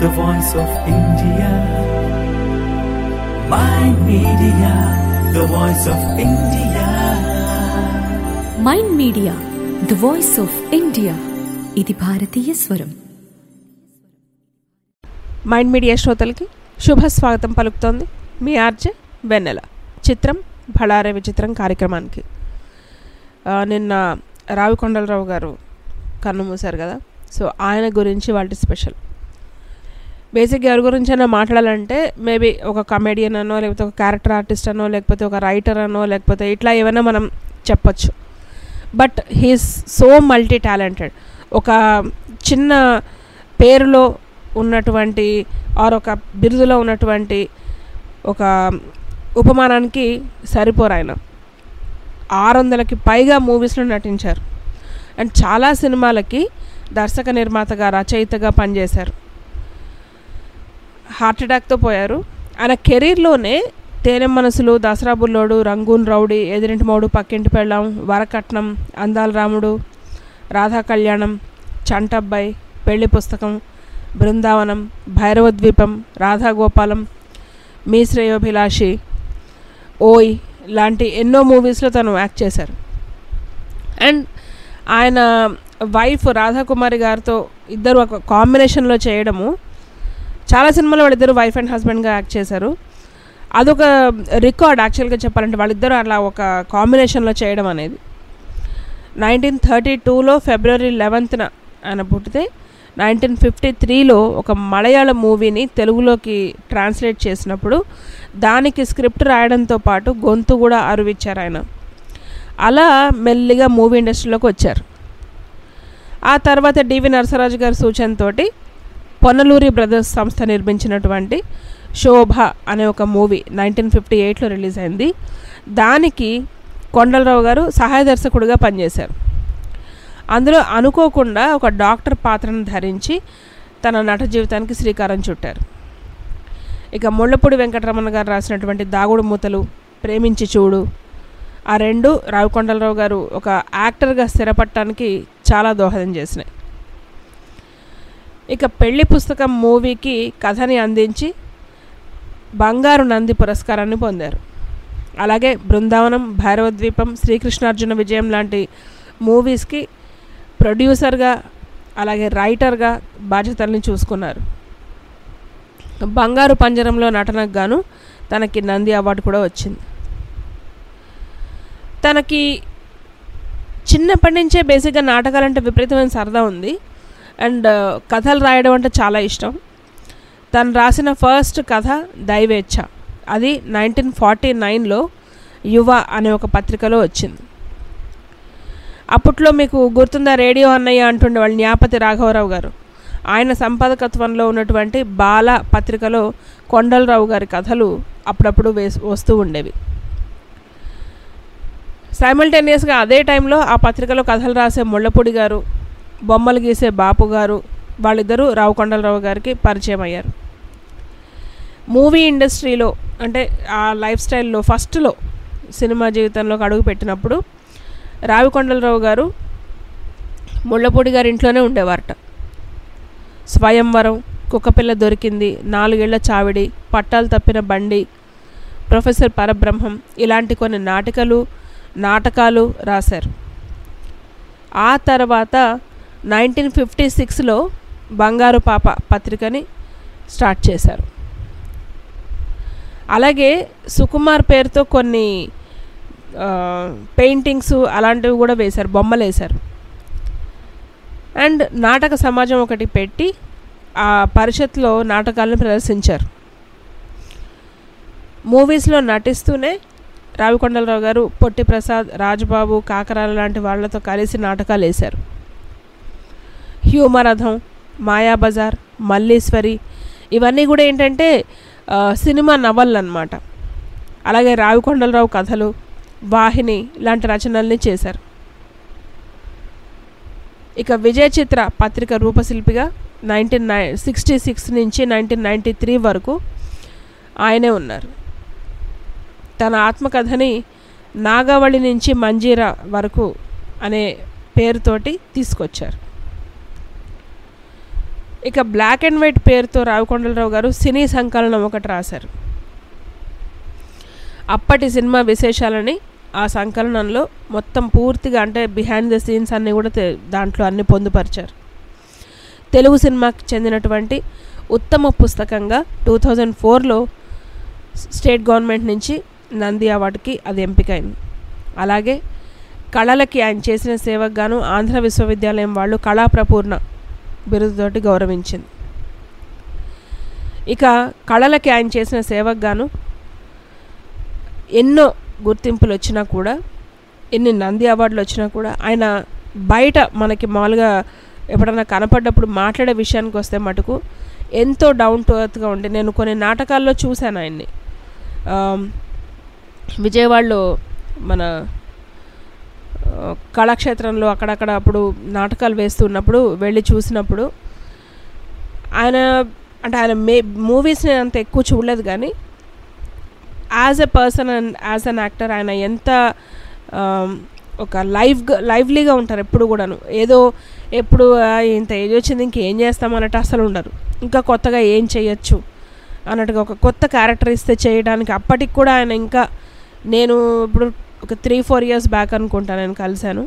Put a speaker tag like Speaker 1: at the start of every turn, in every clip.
Speaker 1: the voice of India. Mind Media, the voice of India.
Speaker 2: Mind media the voice of India. ఇది భారతీయ స్వరం.
Speaker 3: Mind media శ్రోతలకి శుభ స్వాగతం పలుకుతోంది మీ ఆర్జే వెన్నెల. చిత్రం భళారే విచిత్రం కార్యక్రమానికి నిన్న రావికొండలరావు గారు కన్నుమూశారు కదా. సో ఆయన గురించి వాళ్ళ స్పెషల్. బేసిక్గా ఎవరి గురించి అయినా మాట్లాడాలంటే మేబీ ఒక కమెడియన్ అనో, లేకపోతే ఒక క్యారెక్టర్ ఆర్టిస్ట్ అనో, లేకపోతే ఒక రైటర్ అనో, లేకపోతే ఇట్లా ఏమైనా మనం చెప్పచ్చు. But he's so multi talented. ఒక చిన్న పేరులో ఉన్నటువంటి ఆర్ ఒక బిరుదులో ఉన్నటువంటి ఒక ఉపమానానికి సరిపోరు. ఆయన 600కి పైగా మూవీస్లో నటించారు అండ్ చాలా సినిమాలకి దర్శక నిర్మాతగా, రచయితగా పనిచేశారు. హార్ట్ అటాక్తో పోయారు. ఆయన కెరీర్లోనే తేనె మనసులు, దసరా బుల్లోడు, రంగూన్ రౌడీ, ఎదిరింటి మౌడు, పక్కింటి పెళ్ళాం, వరకట్నం, అందాల రాముడు, రాధా కళ్యాణం, చంటబ్బాయి, పెళ్లి పుస్తకం, బృందావనం, భైరవ ద్వీపం, రాధాగోపాలం, మీ శ్రేయోభిలాషి, ఓయ్ లాంటి ఎన్నో మూవీస్లో తను యాక్ట్ చేశారు. అండ్ ఆయన వైఫ్ రాధాకుమారి గారితో ఇద్దరు ఒక కాంబినేషన్లో చేయడము, చాలా సినిమాలో వాళ్ళిద్దరు వైఫ్ అండ్ హస్బెండ్గా యాక్ట్ చేశారు. అదొక రికార్డ్ యాక్చువల్గా చెప్పాలంటే, వాళ్ళిద్దరూ అలా ఒక కాంబినేషన్లో చేయడం అనేది. 1932లో ఫిబ్రవరి 11న ఆయన పుట్టితే 1953లో ఒక మలయాళ మూవీని తెలుగులోకి ట్రాన్స్లేట్ చేసినప్పుడు దానికి స్క్రిప్ట్ రాయడంతో పాటు గొంతు కూడా అరువిచ్చారు ఆయన. అలా మెల్లిగా మూవీ ఇండస్ట్రీలోకి వచ్చారు. ఆ తర్వాత డివి నరసరాజు గారి సూచనతోటి పొన్నలూరి బ్రదర్స్ సంస్థ నిర్మించినటువంటి శోభ అనే ఒక మూవీ 1958లో రిలీజ్ అయింది. దానికి కొండలరావు గారు సహాయ దర్శకుడిగా పనిచేశారు. అందులో అనుకోకుండా ఒక డాక్టర్ పాత్రను ధరించి తన నట జీవితానికి శ్రీకారం చుట్టారు. ఇక ముళ్ళపూడి వెంకటరమణ గారు రాసినటువంటి దాగుడు మూతలు, ప్రేమించి చూడు, ఆ రెండు రావికొండలరావు గారు ఒక యాక్టర్గా స్థిరపడటానికి చాలా దోహదం చేసినాయి. ఇక పెళ్లి పుస్తకం మూవీకి కథని అందించి బంగారు నంది పురస్కారాన్ని పొందారు. అలాగే బృందావనం, భైరవ ద్వీపం, శ్రీకృష్ణార్జున విజయం లాంటి మూవీస్కి ప్రొడ్యూసర్గా అలాగే రైటర్గా బాధ్యతల్ని చూసుకున్నారు. బంగారు పంజరంలో నటనకు గాను తనకి నంది అవార్డు కూడా వచ్చింది. తనకి చిన్నప్పటి నుంచే బేసిక్గా నాటకాలంటే విపరీతమైన సరదా ఉంది అండ్ కథలు రాయడం అంటే చాలా ఇష్టం. తను రాసిన ఫస్ట్ కథ దైవేచ్ఛ. అది 1949లో యువ అనే ఒక పత్రికలో వచ్చింది. అప్పట్లో మీకు గుర్తుందా, రేడియో అన్నయ్య అంటుండే వాళ్ళు న్యాపతి రాఘవరావు గారు. ఆయన సంపాదకత్వంలో ఉన్నటువంటి బాల పత్రికలో కొండలరావు గారి కథలు అప్పుడప్పుడు వస్తూ ఉండేవి. సైమల్టేనియస్గా అదే టైంలో ఆ పత్రికలో కథలు రాసే ముళ్ళపూడి గారు, బొమ్మలు గీసే బాపు గారు, వాళ్ళిద్దరూ రావికొండలరావు గారికి పరిచయం అయ్యారు. మూవీ ఇండస్ట్రీలో అంటే ఆ లైఫ్ స్టైల్లో ఫస్ట్లో సినిమా జీవితంలోకి అడుగు పెట్టినప్పుడు రావికొండలరావు గారు ముళ్ళపూడి గారి ఇంట్లోనే ఉండేవారట. స్వయంవరం, కుక్కపిల్ల దొరికింది, 4 ఏళ్ల చావిడి, పట్టాలు తప్పిన బండి, ప్రొఫెసర్ పరబ్రహ్మం ఇలాంటి కొన్ని నాటకాలు రాశారు. ఆ తర్వాత 1956లో బంగారు పాప పత్రికని స్టార్ట్ చేశారు. అలాగే సుకుమార్ పేరుతో కొన్ని పెయింటింగ్స్ అలాంటివి కూడా వేశారు, బొమ్మలు వేశారు. అండ్ నాటక సమాజం ఒకటి పెట్టి ఆ పరిషత్లో నాటకాలను ప్రదర్శించారు. మూవీస్లో నటిస్తూనే రావికొండలరావు గారు పొట్టి ప్రసాద్, రాజబాబు, కాకరాల లాంటి వాళ్ళతో కలిసి నాటకాలు వేశారు. హ్యూమరథం, మాయాబజార్, మల్లీశ్వరి ఇవన్నీ కూడా ఏంటంటే సినిమా నవళ్ళు అన్నమాట. అలాగే రావికొండలరావు కథలు, వాహిని లాంటి రచనల్ని చేశారు. ఇక విజయ చిత్ర పత్రిక రూపశిల్పిగా 1966 నుంచి 1993 వరకు ఆయనే ఉన్నారు. తన ఆత్మకథని నాగావళి నుంచి మంజీరా వరకు అనే పేరుతోటి తీసుకొచ్చారు. ఇక బ్లాక్ అండ్ వైట్ పేరుతో రావికొండలరావు గారు సినీ సంకలనం ఒకటి రాశారు. అప్పటి సినిమా విశేషాలని ఆ సంకలనంలో మొత్తం పూర్తిగా అంటే బిహైండ్ ద సీన్స్ అన్నీ కూడా దాంట్లో అన్ని పొందుపరిచారు. తెలుగు సినిమాకి చెందినటువంటి ఉత్తమ పుస్తకంగా 2004లో స్టేట్ గవర్నమెంట్ నుంచి నంది అవార్డుకి అది ఎంపికైంది. అలాగే కళలకి ఆయన చేసిన సేవకు గాను ఆంధ్ర విశ్వవిద్యాలయం వాళ్ళు కళాప్రపూర్ణ బిరుదుతోటి గౌరవించింది. ఇక కళలకి ఆయన చేసిన సేవకు గాను ఎన్నో గుర్తింపులు వచ్చినా కూడా, ఎన్ని నంది అవార్డులు వచ్చినా కూడా ఆయన బయట మనకి మామూలుగా ఎప్పుడన్నా కనపడ్డప్పుడు మాట్లాడే విషయానికి వస్తే మటుకు ఎంతో డౌన్ టు ఎర్త్గా ఉండి, నేను కొన్ని నాటకాల్లో చూశాను ఆయన్ని. విజయవాడలో మన కళాక్షేత్రంలో అక్కడక్కడ అప్పుడు నాటకాలు వేస్తున్నప్పుడు వెళ్ళి చూసినప్పుడు ఆయన అంటే ఆయన మూవీస్ని అంత ఎక్కువ చూడలేదు, కానీ as a person and as an actor ఆయన ఎంత ఒక లైవ్లీగా ఉంటారు ఎప్పుడు కూడాను. ఏదో ఎప్పుడు ఇంత ఏజ్ వచ్చింది ఇంకేం చేస్తాం అన్నట్టు అసలు ఉండరు. ఇంకా కొత్తగా ఏం చేయొచ్చు అన్నట్టుగా ఒక కొత్త క్యారెక్టర్ ఇస్తే చేయడానికి అప్పటికి కూడా ఆయన ఇంకా, నేను ఇప్పుడు ఒక 3-4 ఇయర్స్ బ్యాక్ అనుకుంటా నేను కలిశాను,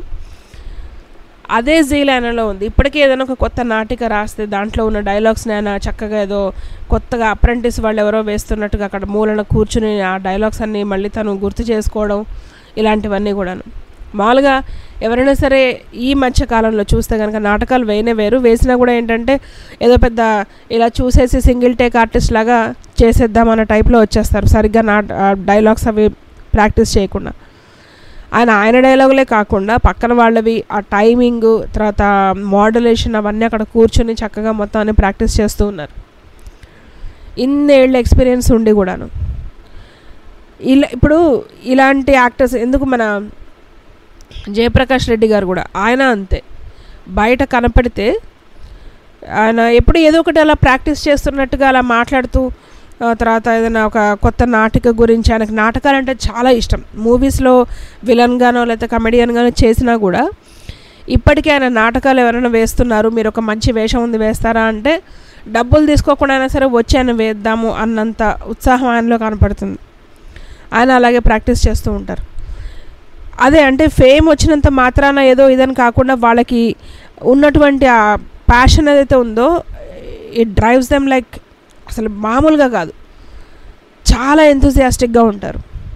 Speaker 3: అదే జీల్ ఆయనలో ఉంది. ఇప్పటికీ ఏదైనా ఒక కొత్త నాటిక రాస్తే దాంట్లో ఉన్న డైలాగ్స్ని ఆయన చక్కగా ఏదో కొత్తగా అప్రెంటిస్ వాళ్ళు ఎవరో వేస్తున్నట్టుగా అక్కడ మూలన కూర్చుని ఆ డైలాగ్స్ అన్నీ మళ్ళీ తను గుర్తు చేసుకోవడం, ఇలాంటివన్నీ కూడాను. మామూలుగా ఎవరైనా సరే ఈ మధ్య కాలంలో చూస్తే కనుక నాటకాలు వేరు వేసినా కూడా ఏంటంటే ఏదో పెద్ద ఇలా చూసేసి సింగిల్ టేక్ ఆర్టిస్ట్ లాగా చేసేద్దామన్న టైప్లో వచ్చేస్తారు, సరిగ్గా డైలాగ్స్ అవి ప్రాక్టీస్ చేయకుండా. ఆయన డైలాగులే కాకుండా పక్కన వాళ్ళవి ఆ టైమింగ్, తర్వాత మోడ్యులేషన్ అవన్నీ అక్కడ కూర్చొని చక్కగా మొత్తం అన్ని ప్రాక్టీస్ చేస్తూ ఉన్నారు. ఇన్నేళ్ళ ఎక్స్పీరియన్స్ ఉండి కూడాను ఇప్పుడు ఇలాంటి యాక్టర్స్ ఎందుకు, మన జయప్రకాష్ రెడ్డి గారు కూడా ఆయన అంతే, బయట కనపడితే ఆయన ఎప్పుడు ఏదో ఒకటి అలా ప్రాక్టీస్ చేస్తున్నట్టుగా అలా మాట్లాడుతూ, తర్వాత ఏదైనా ఒక కొత్త నాటిక గురించి, ఆయనకు నాటకాలంటే చాలా ఇష్టం. మూవీస్లో విలన్గానో లేకపోతే కమెడియన్గానో చేసినా కూడా ఇప్పటికీ ఆయన నాటకాలు ఎవరైనా వేస్తున్నారు, మీరు ఒక మంచి వేషం ఉంది వేస్తారా అంటే డబ్బులు తీసుకోకుండా అయినా సరే వచ్చి ఆయన వేద్దాము అన్నంత ఉత్సాహం ఆయనలో కనపడుతుంది. ఆయన అలాగే ప్రాక్టీస్ చేస్తూ ఉంటారు. అదే అంటే ఫేమ్ వచ్చినంత మాత్రాన ఏదో ఇదని కాకుండా వాళ్ళకి ఉన్నటువంటి ఆ ప్యాషన్ ఏదైతే ఉందో ఇట్ డ్రైవ్స్ దెమ్ లైక్ అసలు మామూలుగా కాదు, చాలా ఎంతూజియాస్టిక్గా ఉంటారు.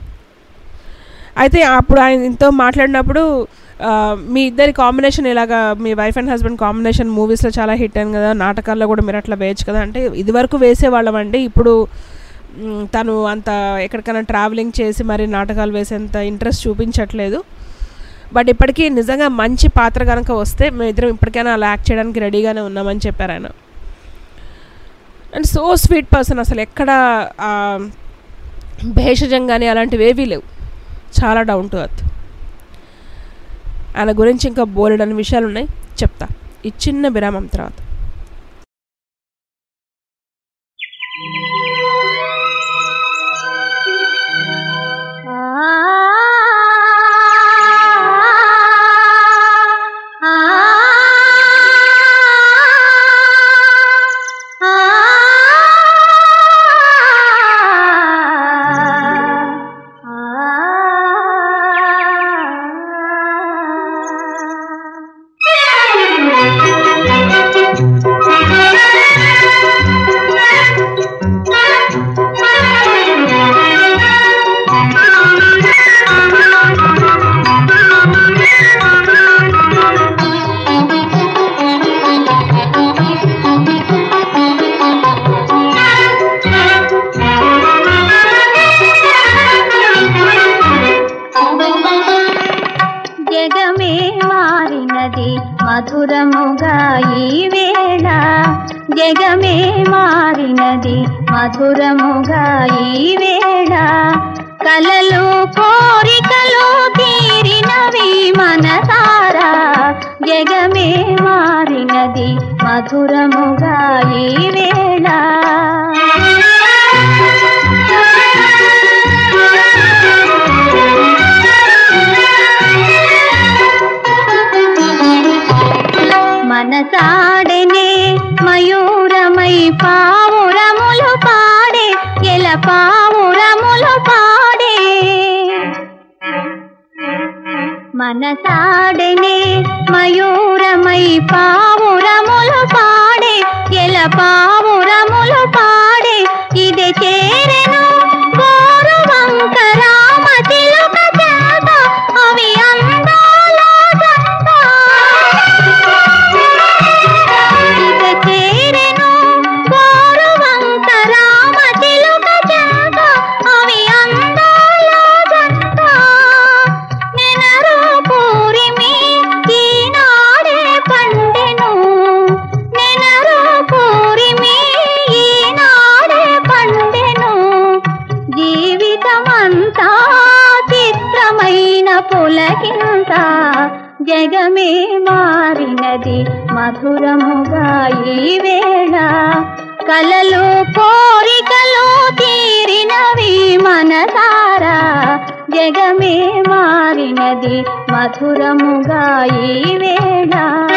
Speaker 3: అయితే అప్పుడు ఆయనతో మాట్లాడినప్పుడు మీ ఇద్దరి కాంబినేషన్ ఇలాగా, మీ వైఫ్ అండ్ హస్బెండ్ కాంబినేషన్ మూవీస్లో చాలా హిట్ అయింది కదా, నాటకాల్లో కూడా మీరు అట్లా వేయచ్చు కదా అంటే, ఇదివరకు వేసేవాళ్ళం అండి, ఇప్పుడు తను అంత ఎక్కడికైనా ట్రావెలింగ్ చేసి మరి నాటకాలు వేసేంత ఇంట్రెస్ట్ చూపించట్లేదు, బట్ ఇప్పటికీ నిజంగా మంచి పాత్ర కనుక వస్తే మేము ఇద్దరం ఇప్పటికైనా అలా యాక్ట్ చేయడానికి రెడీగానే ఉన్నామని చెప్పారు ఆయన. అండ్ సో స్వీట్ పర్సన్, అసలు ఎక్కడ భేషజం కానీ అలాంటివి ఏవీ లేవు, చాలా డౌన్ టు ఎర్త్. ఆయన గురించి ఇంకా బోలెడని విషయాలు ఉన్నాయి, చెప్తా ఈ చిన్న విరామం తర్వాత.
Speaker 4: మధురముగా ఈ వేళ జగమే మారినది, మధురముగా ఈ వేళ కలలు కోరికలు తీరినవి మనసారా, జగమే మారినది మధురముగా ఈ వేళ. మనసాడనే మయూర మనసాడనే మయూరమై పావురములు పాడే ఎల పావురములు పాడే ఇది చేరెను గోరువంక రామ చిలుక చేత అవి అందాల జంట ఇది చేరెను గోరువంక రామ చిలుక చేత అవి అందాల జంట నెనరు పూరిమి ఈనాడే పండెను నెనరు పూరిమి ఈనాడే పండెను జీవితమంతా చిత్రమైన పులకింత జగమే మారినది మధురముగా ఈ వేళ కలలు కోరికలు తీరినవి మనసారా జగమే మారినది మధురముగా ఈ వేళ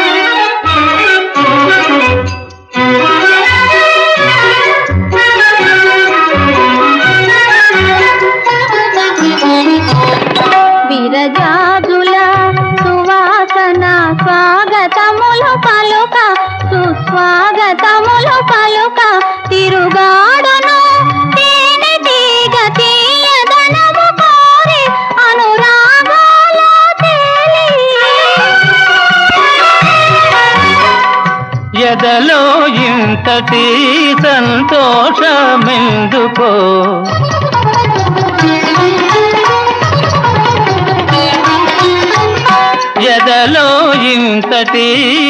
Speaker 4: విరజాజుల సువాసన స్వాగతములు పలుక సుస్వాగతములు పలుక తిరుగాడును తేనె తీగ తీయదనము కోరి అనురాగాల తేలి
Speaker 5: ఎదలో ఇంతటి సంతోషమెందుకో ఎదలో ఇంతటి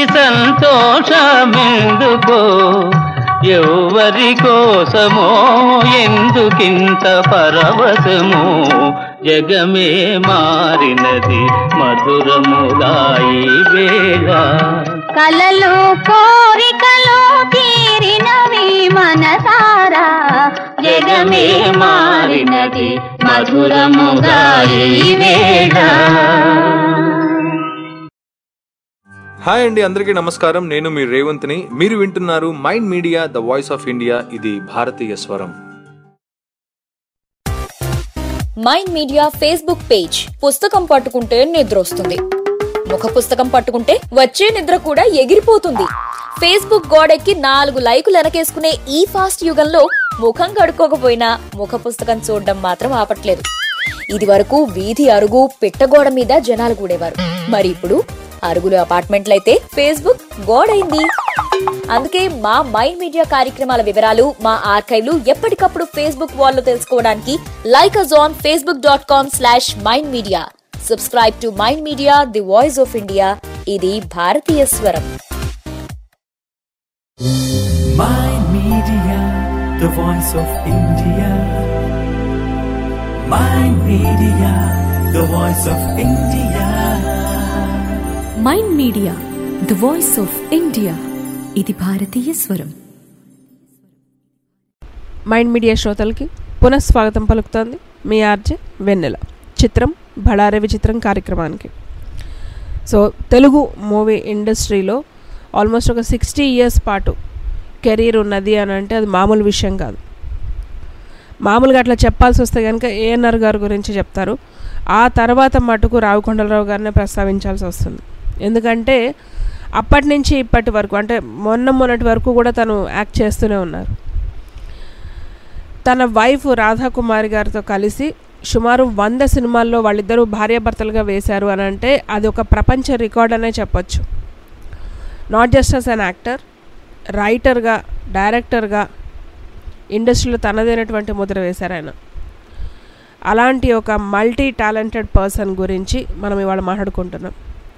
Speaker 5: సంతోషమెందుకో ఎవరి కోసమో ఎందుకింత పరవశమో జగమే మారినది మధురముగా ఈ వేళ
Speaker 4: కలలు కోరికలు తీరినవి మనసారా జగమే మారినది మధురముగా ఈ వేళ
Speaker 6: హాయ్ అండి, అందరికీ నమస్కారం. నేను మీ రేవంత్ని. మీరు వింటున్నారు mind media the voice of India. ఇది భారతీయ స్వరం.
Speaker 7: Mind media Facebook page. పుస్తకం పట్టుకుంటే నిద్ర వస్తుంది, ముఖ పుస్తకం పట్టుకుంటే వచ్చే నిద్ర కూడా ఎగిరిపోతుంది. ఫేస్బుక్ గోడెక్కి 4 లైకులు వెనకేసుకునే ఈ ఫాస్ట్ యుగంలో ముఖం కడుక్కోకపోయినా ముఖ పుస్తకం చూడడం మాత్రం ఆపట్లేదు. ఇది వరకు వీధి అరుగు పిట్టగోడ మీద జనాలు కూడేవారు. మరి ఇప్పుడు అరుగులు అపార్ట్మెంట్లయితే ఫేస్బుక్ గోడైంది. అందుకే మా మైండ్ మీడియా కార్యక్రమాల వివరాలు మా ఆర్కైవ్లు ఎప్పటికప్పుడు ఫేస్బుక్ వాల్లో తెలుసుకోవడానికి like us on facebook.com/mindmedia. Subscribe to Mind Media, the voice of India. ఇది భారతీయ స్వరం.
Speaker 1: Mind Media, the voice of India. Mind Media, the voice of India.
Speaker 2: Mind media the voice of India. ఇది భారతీయ స్వరం.
Speaker 3: Mind media శ్రోతలకి పునఃస్వాగతం పలుకుతోంది మీ RJ వెన్నెల. చిత్రం బళారే విచిత్రం కార్యక్రమానికి. సో తెలుగు మూవీ ఇండస్ట్రీలో ఆల్మోస్ట్ ఒక 60 years పాటు కెరీర్ ఉన్నది అని అంటే అది మామూలు విషయం కాదు. మామూలుగా అట్లా చెప్పాల్సి వస్తే కనుక ఏఎన్ఆర్ గారి గురించి చెప్తారు. ఆ తర్వాత మటుకు రావికొండలరావు గారినే ప్రస్తావించాల్సి వస్తుంది. ఎందుకంటే అప్పటి నుంచి ఇప్పటి వరకు, అంటే మొన్నటి వరకు కూడా తను యాక్ట్ చేస్తూనే ఉన్నారు. తన వైఫ్ రాధాకుమారి గారితో కలిసి సుమారు 100 సినిమాల్లో వాళ్ళిద్దరూ భార్యాభర్తలుగా వేశారు అని అంటే అది ఒక ప్రపంచ రికార్డ్ అనే చెప్పొచ్చు. Not just as an actor, రైటర్గా, డైరెక్టర్గా ఇండస్ట్రీలో తనదైనటువంటి ముద్ర వేశారు ఆయన. అలాంటి ఒక మల్టీ టాలెంటెడ్ పర్సన్ గురించి మనం ఇవాళ మాట్లాడుకుంటున్నాం.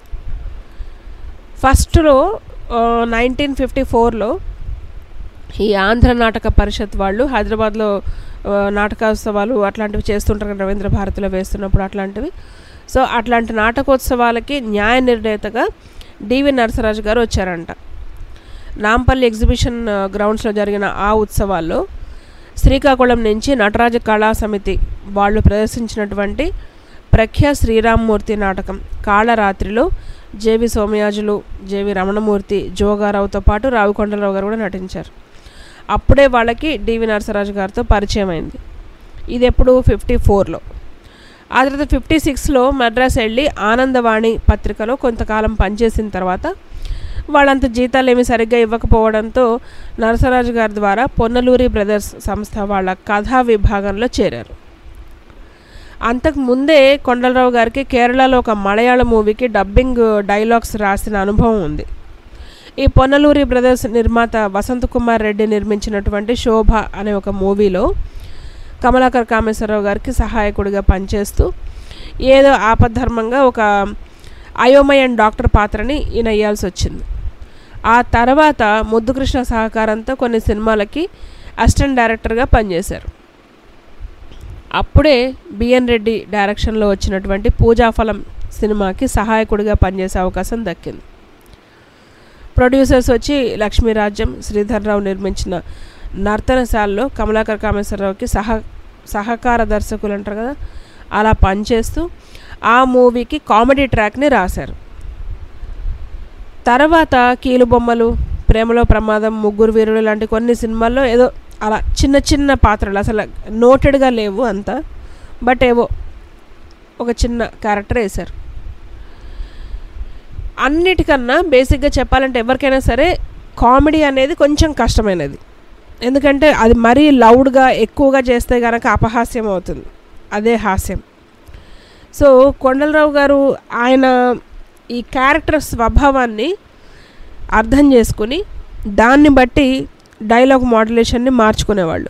Speaker 3: ఫస్ట్లో 1954లో ఈ ఆంధ్ర నాటక పరిషత్ వాళ్ళు హైదరాబాద్లో నాటకోత్సవాలు అట్లాంటివి చేస్తుంటారు, రవీంద్ర భారతిలో వేస్తున్నప్పుడు అట్లాంటివి. సో అట్లాంటి నాటకోత్సవాలకి న్యాయ నిర్ణేతగా డివి నరసరాజు గారు వచ్చారంట. నాంపల్లి ఎగ్జిబిషన్ గ్రౌండ్స్లో జరిగిన ఆ ఉత్సవాల్లో శ్రీకాకుళం నుంచి నటరాజ కళా సమితి వాళ్ళు ప్రదర్శించినటువంటి ప్రఖ్యా శ్రీరామ్మూర్తి నాటకం కాళరాత్రిలో జేవి సోమయాజులు, జేవి రమణమూర్తి, జోగారావుతో పాటు రావికొండలరావు గారు కూడా నటించారు. అప్పుడే వాళ్ళకి డివి నరసరాజు గారితో పరిచయం అయింది. ఇది ఎప్పుడు 54లో. ఆ తర్వాత 56లో మద్రాస్ వెళ్ళి ఆనందవాణి పత్రికలో కొంతకాలం పనిచేసిన తర్వాత వాళ్ళంత జీతాలు ఏమి సరిగ్గా ఇవ్వకపోవడంతో నరసరాజు గారి ద్వారా పొన్నలూరి బ్రదర్స్ సంస్థ వాళ్ళ కథా విభాగంలో చేరారు. అంతకు ముందే కొండలరావు గారికి కేరళలో ఒక మలయాళ మూవీకి డబ్బింగ్ డైలాగ్స్ రాసిన అనుభవం ఉంది. ఈ పొన్నలూరి బ్రదర్స్ నిర్మాత వసంత్ కుమార్ రెడ్డి నిర్మించినటువంటి శోభ అనే ఒక మూవీలో కమలాకర్ కామేశ్వరరావు గారికి సహాయకుడిగా పనిచేస్తూ ఏదో ఆపద్ధర్మంగా ఒక అయోమయం డాక్టర్ పాత్రని ఈయన వేయాల్సి వచ్చింది. ఆ తర్వాత ముద్దుకృష్ణ సహకారంతో కొన్ని సినిమాలకి అసిస్టెంట్ డైరెక్టర్గా పనిచేశారు. అప్పుడే బిఎన్ రెడ్డి డైరెక్షన్లో వచ్చినటువంటి పూజాఫలం సినిమాకి సహాయకుడిగా పనిచేసే అవకాశం దక్కింది. ప్రొడ్యూసర్స్ వచ్చి లక్ష్మీరాజ్యం, శ్రీధర్రావు నిర్మించిన నర్తనశాలలో కమలాకర్ కామేశ్వరరావుకి సహకార దర్శకులు అంటారు కదా, అలా పనిచేస్తూ ఆ మూవీకి కామెడీ ట్రాక్ని రాశారు. తర్వాత కీలుబొమ్మలు, ప్రేమలో ప్రమాదం, ముగ్గురు వీరులు లాంటి కొన్ని సినిమాల్లో ఏదో అలా చిన్న చిన్న పాత్రలు, అసలు నోటెడ్గా లేవు అంతా, బట్ ఏవో ఒక చిన్న క్యారెక్టర్ వేశారు. అన్నిటికన్నా బేసిక్గా చెప్పాలంటే ఎవరికైనా సరే కామెడీ అనేది కొంచెం కష్టమైనది. ఎందుకంటే అది మరీ లౌడ్గా ఎక్కువగా చేస్తే కనుక అపహాస్యం అవుతుంది, అదే హాస్యం. సో కొండలరావు గారు ఆయన ఈ క్యారెక్టర్ స్వభావాన్ని అర్థం చేసుకుని దాన్ని బట్టి డైలాగ్ మాడ్యులేషన్ని మార్చుకునేవాళ్ళు.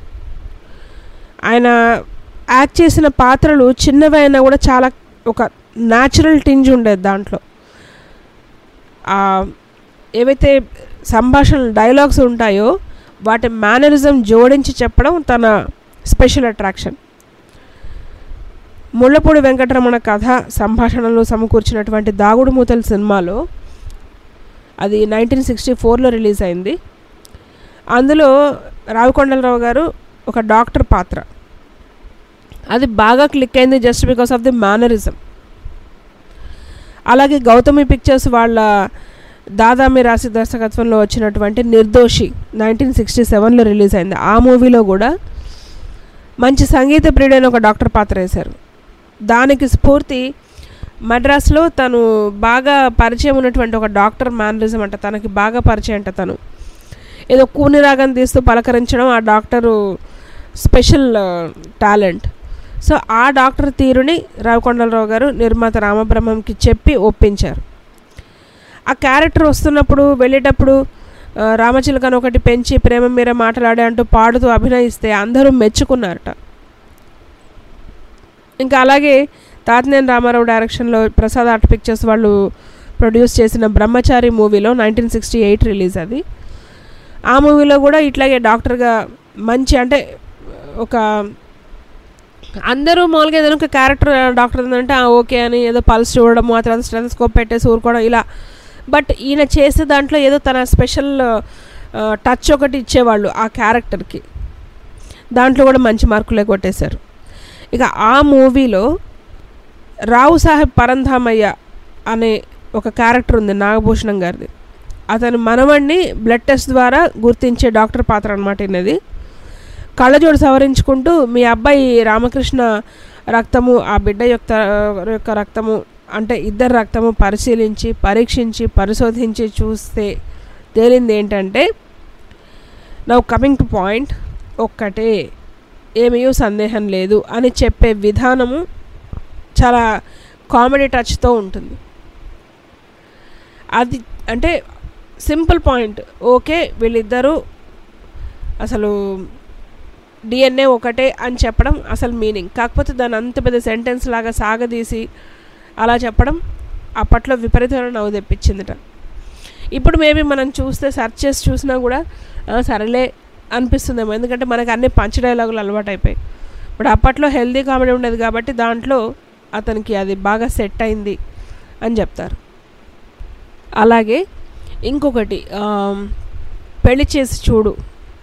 Speaker 3: ఆయన యాక్ట్ చేసిన పాత్రలు చిన్నవైనా కూడా చాలా ఒక న్యాచురల్ టింజ్ ఉండేది దాంట్లో. ఏవైతే సంభాషణ డైలాగ్స్ ఉంటాయో వాటి మేనరిజం జోడించి చెప్పడం తన స్పెషల్ అట్రాక్షన్. ముళ్ళపూడి వెంకటరమణ కథ సంభాషణలు సమకూర్చినటువంటి దాగుడు మూతల సినిమాలో, అది 1964లో రిలీజ్ అయింది. అందులో రావికొండలరావు గారు ఒక డాక్టర్ పాత్ర, అది బాగా క్లిక్ అయింది just because of the mannerism. అలాగే గౌతమి పిక్చర్స్ వాళ్ళ దాదామి రాసి దర్శకత్వంలో వచ్చినటువంటి నిర్దోషి 1967లో రిలీజ్ అయింది. ఆ మూవీలో కూడా మంచి సంగీత ప్రియుడైన ఒక డాక్టర్ పాత్ర వేశారు. దానికి స్ఫూర్తి మద్రాస్లో తను బాగా పరిచయం ఉన్నటువంటి ఒక డాక్టర్ మేనరిజం అంట, తనకి బాగా పరిచయం అంట. తను ఏదో కూని రాగం తీస్తూ పలకరించడం ఆ డాక్టరు స్పెషల్ టాలెంట్. సో ఆ డాక్టర్ తీరుని రావికొండలరావు గారు నిర్మాత రామబ్రహ్మంకి చెప్పి ఒప్పించారు. ఆ క్యారెక్టర్ వస్తున్నప్పుడు వెళ్ళేటప్పుడు రామచిలకను ఒకటి పెంచి ప్రేమ మీర మాట్లాడే అంటూ పాడుతూ అభినయిస్తే అందరూ మెచ్చుకున్నారట. ఇంకా అలాగే తాతినేని రామారావు డైరెక్షన్లో ప్రసాద్ ఆర్ట్ పిక్చర్స్ వాళ్ళు ప్రొడ్యూస్ చేసిన బ్రహ్మచారి మూవీలో 1968 రిలీజ్ అది. ఆ మూవీలో కూడా ఇట్లాగే డాక్టర్గా మంచి, అంటే ఒక అందరూ మామూలుగా ఏదైనా ఒక క్యారెక్టర్ డాక్టర్ ఉందంటే ఓకే అని ఏదో పల్స్ చూడడము, ఆ తర్వాత స్టెథోస్కోప్ పెట్టేసి ఊరుకోవడం ఇలా. బట్ ఈయన చేసే దాంట్లో ఏదో తన స్పెషల్ టచ్ ఒకటి ఇచ్చేవాళ్ళు ఆ క్యారెక్టర్కి. దాంట్లో కూడా మంచి మార్కులే కొట్టేశారు. ఇక ఆ మూవీలో రావు సాహెబ్ పరంధామయ్య అనే ఒక క్యారెక్టర్ ఉంది నాగభూషణం గారిది. అతను మనవణ్ణి బ్లడ్ టెస్ట్ ద్వారా గుర్తించే డాక్టర్ పాత్ర అనమాట. ఇది కళ్ళజోడు సవరించుకుంటూ మీ అబ్బాయి రామకృష్ణ రక్తము ఆ బిడ్డ యొక్క రక్తము అంటే ఇద్దరు రక్తము పరిశీలించి పరీక్షించి పరిశోధించి చూస్తే తేలింది ఏంటంటే, నౌ కమింగ్ టు పాయింట్, ఒక్కటే ఏమీ సందేహం లేదు అని చెప్పే విధానము చాలా కామెడీ టచ్తో ఉంటుంది. అది అంటే సింపుల్ పాయింట్, ఓకే వీళ్ళిద్దరూ అసలు డిఎన్ఏ ఒకటే అని చెప్పడం అసలు మీనింగ్. కాకపోతే దాన్ని అంత పెద్ద సెంటెన్స్ లాగా సాగదీసి అలా చెప్పడం అప్పట్లో విపరీతమైన నవ్వు తెప్పించిందిట. ఇప్పుడు మేబీ మనం చూస్తే సెర్చ్ చేసి చూసినా కూడా సరేలే అనిపిస్తుందేమో, ఎందుకంటే మనకు అన్ని పంచ డైలాగులు అలవాటు అయిపోయి. ఇప్పుడు అప్పట్లో హెల్దీ కామెడీ ఉండేది కాబట్టి దాంట్లో అతనికి అది బాగా సెట్ అయింది అని చెప్తారు. అలాగే ఇంకొకటి పెళ్లి చేసి చూడు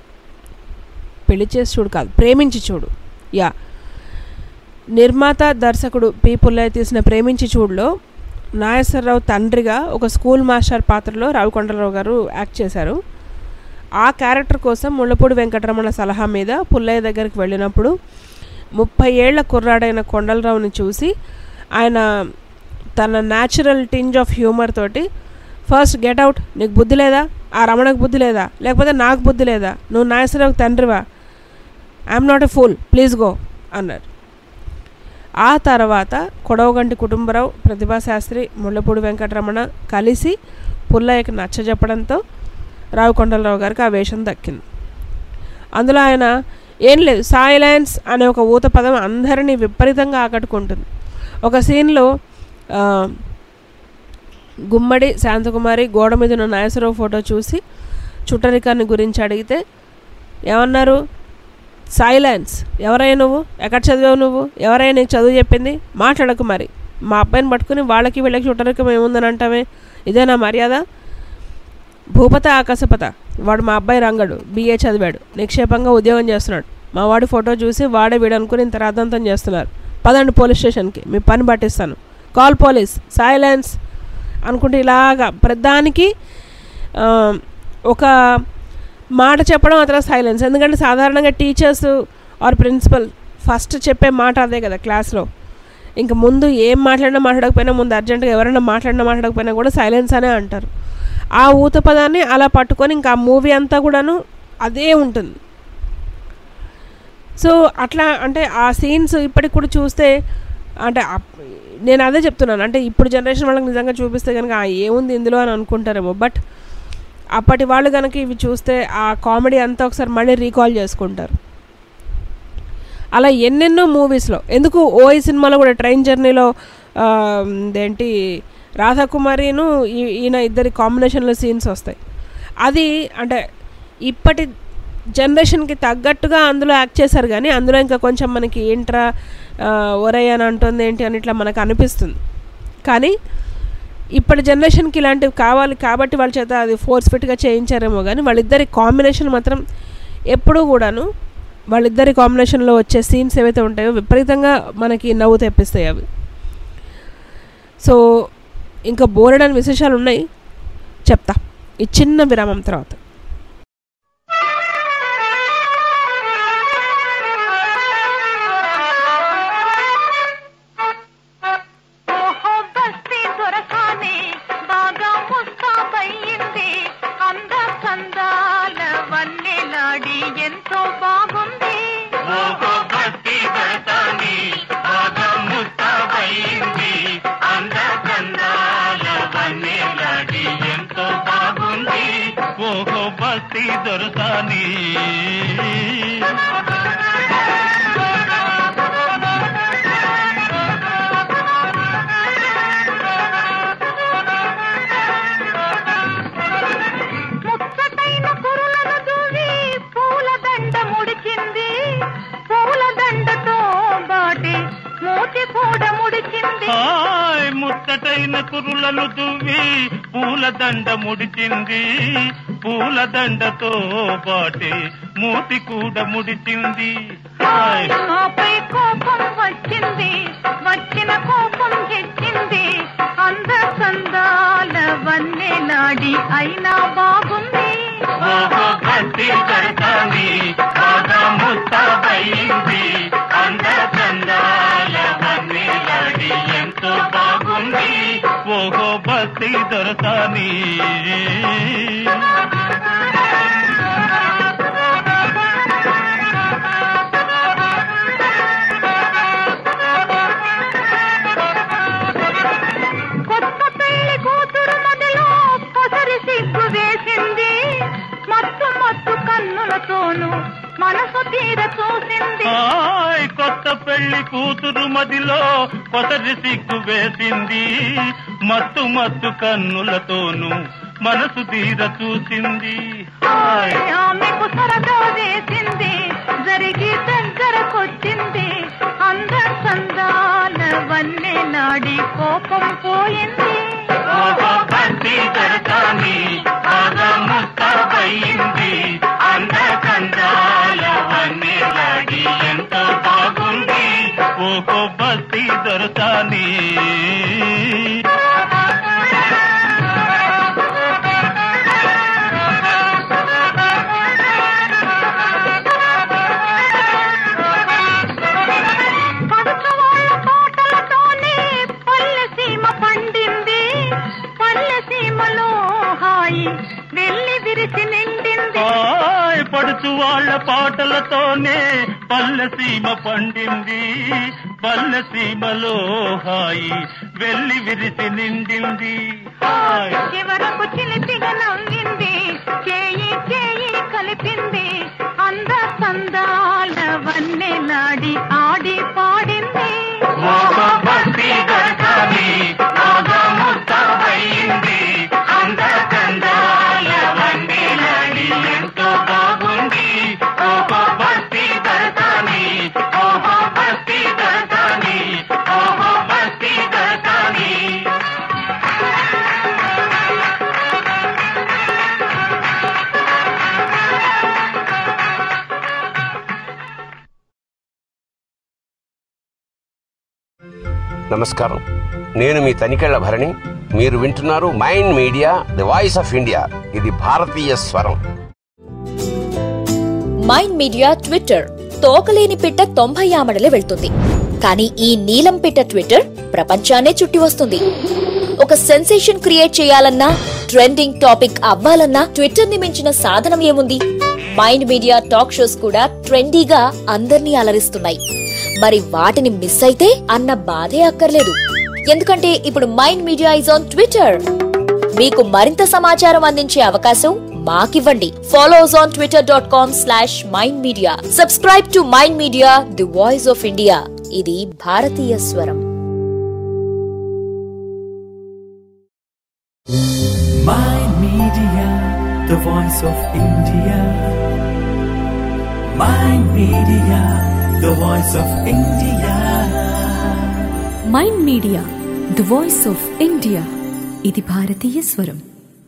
Speaker 3: కాదు, ప్రేమించి చూడు. యా, నిర్మాత దర్శకుడు పి పుల్లయ్య తీసిన ప్రేమించి చూడులో నాగేశ్వరరావు తండ్రిగా ఒక స్కూల్ మాస్టర్ పాత్రలో రావికొండలరావు గారు యాక్ట్ చేశారు. ఆ క్యారెక్టర్ కోసం ముళ్ళపూడి వెంకటరమణ సలహా మీద పుల్లయ్య దగ్గరికి వెళ్ళినప్పుడు 30 ఏళ్ల కుర్రాడైన కొండలరావుని చూసి ఆయన తన న్యాచురల్ టింజ్ ఆఫ్ హ్యూమర్ తోటి, ఫస్ట్ గెట్ అవుట్, నీకు బుద్ధి లేదా, ఆ రమణకు బుద్ధి లేదా, లేకపోతే నాకు బుద్ధి లేదా, నువ్వు నాగేశ్వరరావుకి తండ్రివా, I'm not a fool, please go అన్నారు. ఆ తర్వాత కొడవగంటి కుటుంబరావు, ప్రతిభాశాస్త్రి, ముళ్ళపూడి వెంకటరమణ కలిసి పుల్లయ్యకి నచ్చజెప్పడంతో రావు కొండలరావు గారికి ఆ వేషం దక్కింది. అందులో ఆయన ఏం లేదు, సైలెన్స్ అనే ఒక ఊత పదం అందరినీ విపరీతంగా ఆకట్టుకుంటుంది. ఒక సీన్లో గుమ్మడి శాంతకుమారి గోడ మీద ఉన్న నాగేశ్వరరావు ఫోటో చూసి చుట్టరికాన్ని గురించి అడిగితే ఏమన్నారు, సైలెన్స్, ఎవరైనా నువ్వు, ఎక్కడ చదివావు నువ్వు, ఎవరైనా నీకు చదువు చెప్పింది, మాట్లాడకు, మరి మా అబ్బాయిని పట్టుకుని వాళ్ళకి వీళ్ళకి చుట్టరికం ఏముందని అంటామే, ఇదేనా మర్యాద, భూపత ఆకాశపత, వాడు మా అబ్బాయి రంగడు, BA చదివాడు, నిక్షేపంగా ఉద్యోగం చేస్తున్నాడు, మా వాడి ఫోటో చూసి వాడే వీడు అనుకుని ఇంత రాద్ధాంతం చేస్తున్నారు, పదండి పోలీస్ స్టేషన్కి, మీ పని పట్టిస్తాను, కాల్ పోలీస్, సైలెన్స్ అనుకుంటే ఇలాగా ప్రధానికి ఒక మాట చెప్పడం, అతను సైలెన్స్. ఎందుకంటే సాధారణంగా టీచర్స్ ఆర్ ప్రిన్సిపల్ ఫస్ట్ చెప్పే మాట అదే కదా క్లాస్లో. ఇంక ముందు ఏం మాట్లాడకపోయినా ముందు అర్జెంటుగా ఎవరైనా మాట్లాడకపోయినా కూడా సైలెన్స్ అనే అంటారు. ఆ ఊత పదాన్ని అలా పట్టుకొని ఇంకా ఆ మూవీ అంతా కూడాను అదే ఉంటుంది. సో అట్లా అంటే ఆ సీన్స్ ఇప్పటికి కూడా చూస్తే అంటే నేను అదే చెప్తున్నాను, అంటే ఇప్పుడు జనరేషన్ వాళ్ళకి నిజంగా చూపిస్తే కనుక ఏముంది ఇందులో అని అనుకుంటారేమో, బట్ అప్పటి వాళ్ళు కనుక ఇవి చూస్తే ఆ కామెడీ అంతా ఒకసారి మళ్ళీ రీకాల్ చేసుకుంటారు. అలా ఎన్నెన్నో మూవీస్లో, ఎందుకు ఓయి సినిమాలో కూడా ట్రైన్ జర్నీలో ఏంటి రాధాకుమారిను ఈయన ఇద్దరి కాంబినేషన్లో సీన్స్ వస్తాయి. అది అంటే ఇప్పటి జనరేషన్కి తగ్గట్టుగా అందులో యాక్ట్ చేశారు, కానీ అందులో ఇంకా కొంచెం మనకి ఏంట్రా ఒరై అని అంటుంది ఏంటి అని ఇట్లా మనకు అనిపిస్తుంది. కానీ ఇప్పటి జనరేషన్కి ఇలాంటివి కావాలి కాబట్టి వాళ్ళ చేత అది ఫోర్స్ ఫిట్గా చేయించారేమో, కానీ వాళ్ళిద్దరి కాంబినేషన్ మాత్రం ఎప్పుడూ కూడాను వాళ్ళిద్దరి కాంబినేషన్లో వచ్చే సీన్స్ ఏవైతే ఉంటాయో విపరీతంగా మనకి నవ్వు తెప్పిస్తాయి అవి. సో ఇంకా బోలెడని విశేషాలు ఉన్నాయి, చెప్తా ఈ చిన్న విరామం తర్వాత.
Speaker 4: ఎంతో బాగుంది ఓహో బస్తీ దొరసాని ముచ్చటైన కురులను దువ్వి పూలదండ ముడిచింది, పూలదండతో పాటి మూతి కూడా ముడిచింది. ఆపై కోపం వచ్చింది, వచ్చిన కోపం తెచ్చింది, అంద సందాల వన్నె నాడి అయినా బాగుంది. భక్తి కడతాంది బాగా ముస్తాబైంది, అంద సందాల వన్నె నాడి ఎంతో బాగుంది. ఓహో బస్తీ దొరసాని కొత్త పెళ్లి కూతురు మొదలు పొసరి సిగ్గు వేసింది, మత్తు మత్తు కన్నులతోనూ మనసు తీర చూసింది. కొత్త పెళ్లి కూతురు మదిలో పొసరి సిగ్గు వేసింది, మత్తు మత్తు కన్నులతోనూ మనసు తీర చూసింది. ఆమెకు సరదా వేసింది, జరిగి దగ్గరకొచ్చింది, అంద సందాల వన్నె నాడి కోపం పోయింది. భక్తి దొరకాని బాగా ముస్తాబైంది, అంద సందాల వన్నె నాడి ఎంతో బాగుంది. ఓహో బస్తీ దొరకాని
Speaker 5: పాటలతోనే పల్లెసీమ పండింది, పల్లెసీమలో హాయి వెళ్ళి విరిసి నిండింది.
Speaker 4: చివరకు చిలిపిగా నవ్వింది, చేయి చేయి కలిపింది, అంద సందాల వన్నెలాడి ఆడి పాడింది.
Speaker 5: భక్తి దర్శని ముస్తాబయింది, అంద సందాల వన్నెలాడి ఎంతో బాగుంది. ఓహో భక్తి దర్శని, ఓహో భక్తి దర్శని, ఓహో భక్తి దర్శని.
Speaker 8: నమస్కారం, నేను మీ తనికెళ్ల భరణి. మీరు వింటున్నారు mind media the voice of India. ఇది భారతీయ స్వరం.
Speaker 7: మైండ్ మీడియా ట్విట్టర్, తోకలేని పిట్ట 90 ఆమడలే వెళ్తుంది, కానీ ఈ నీలం పిట్ట ట్విట్టర్ ప్రపంచాన్నే చుట్టి వస్తుంది. ఒక సెన్సేషన్ క్రియేట్ చేయాలన్నా, ట్రెండింగ్ టాపిక్ అవ్వాలన్నా ట్విట్టర్ ని మించిన సాధనం ఏముంది? మైండ్ మీడియా టాక్ షోస్ కూడా ట్రెండీగా అందర్నీ అలరిస్తున్నాయి. మరి వాటిని మిస్ అయితే అన్న బాధే అక్కర్లేదు, ఎందుకంటే ఇప్పుడు mind media is on Twitter. మీకు మరింత సమాచారం అందించే అవకాశం మాకివ్వండి. Follow us on twitter.com/mindmedia. Subscribe to mind media the voice of India. ఇది భారతీయ స్వరం.
Speaker 1: Mind Media, the voice of India. Mind Media, the voice of India.
Speaker 2: Mind media the voice of India. ఇది భారతీయ స్వరం.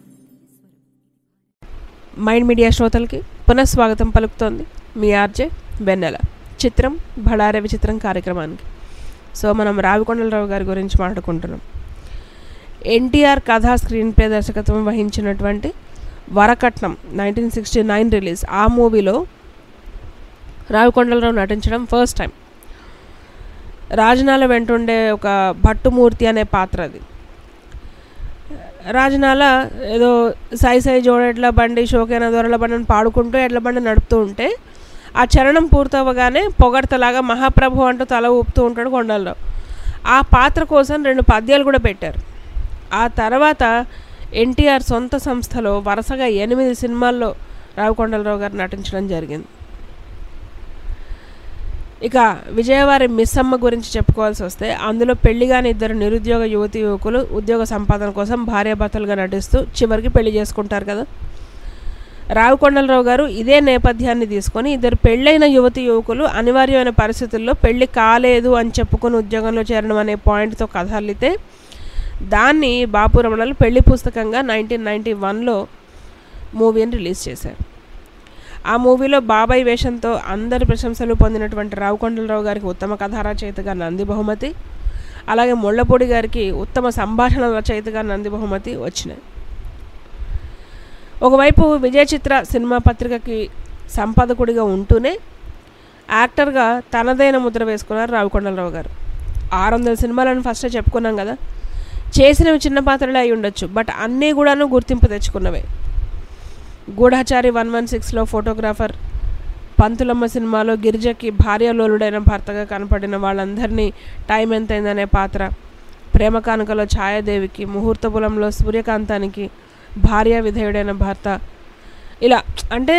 Speaker 3: మైండ్ మీడియా శ్రోతలకి పునఃస్వాగతం పలుకుతోంది మీ RJ వెన్నెల. చిత్రం బళారే విచిత్రం కార్యక్రమానికి. సో మనం రావికొండలరావు గారి గురించి మాట్లాడుకుంటున్నాం. ఎన్టీఆర్ కథా స్క్రీన్ ప్లే దర్శకత్వం వహించినటువంటి వరకట్నం 1969 రిలీజ్. ఆ మూవీలో రావికొండలరావు నటించడం ఫస్ట్ టైం. రాజనాల వెంటుండే ఒక భట్టుమూర్తి అనే పాత్ర అది. రాజనాల ఏదో సాయి సాయి జోడెడ్ల బండి షోకేన దొరల బండిని పాడుకుంటూ ఎడ్ల బండి నడుపుతూ ఉంటే ఆ చరణం పూర్తవగానే పొగడ్తలాగా మహాప్రభు అంటూ తల ఊపుతూ ఉంటాడు కొండలరావు. ఆ పాత్ర కోసం 2 పద్యాలు కూడా పెట్టారు. ఆ తర్వాత ఎన్టీఆర్ సొంత సంస్థలో వరుసగా 8 సినిమాల్లో రావికొండలరావు గారు నటించడం జరిగింది. ఇక విజయవారి మిస్సమ్మ గురించి చెప్పుకోవాల్సి వస్తే అందులో పెళ్లిగాని 2 నిరుద్యోగ యువతి యువకులు ఉద్యోగ సంపాదన కోసం భార్యాభర్తలుగా నటిస్తూ చివరికి పెళ్లి చేసుకుంటారు కదా. రావికొండలరావు గారు ఇదే నేపథ్యాన్ని తీసుకొని 2 పెళ్ళైన యువతి యువకులు అనివార్యమైన పరిస్థితుల్లో పెళ్లి కాలేదు అని చెప్పుకొని ఉద్యోగంలో చేరడం అనే పాయింట్తో కథ అల్లితే దాన్ని బాపు రమణలు పెళ్లి పుస్తకంగా 1991లో మూవీని రిలీజ్ చేశారు. ఆ మూవీలో బాబాయ్ వేషంతో అందరి ప్రశంసలు పొందినటువంటి రావికొండలరావు గారికి ఉత్తమ కథా రచయితగా నంది బహుమతి, అలాగే ముళ్ళపూడి గారికి ఉత్తమ సంభాషణ రచయితగా నంది బహుమతి వచ్చినాయి. ఒకవైపు విజయ చిత్ర సినిమా పత్రికకి సంపాదకుడిగా ఉంటూనే యాక్టర్గా తనదైన ముద్ర వేసుకున్నారు రావికొండలరావు గారు. 600 సినిమాలను ఫస్టే చెప్పుకున్నాం కదా. చేసినవి చిన్న పాత్రలే అయి ఉండొచ్చు, బట్ అన్నీ కూడాను గుర్తింపు తెచ్చుకున్నవే. గూఢాచారి 116లో ఫోటోగ్రాఫర్, పంతులమ్మ సినిమాలో గిరిజకి భార్యలోలుడైన భర్తగా కనపడిన వాళ్ళందరినీ టైం ఎంతైందనే పాత్ర, ప్రేమ కానుకలో ఛాయాదేవికి, ముహూర్తపులంలో సూర్యకాంతానికి భార్య విధేయుడైన భర్త, ఇలా అంటే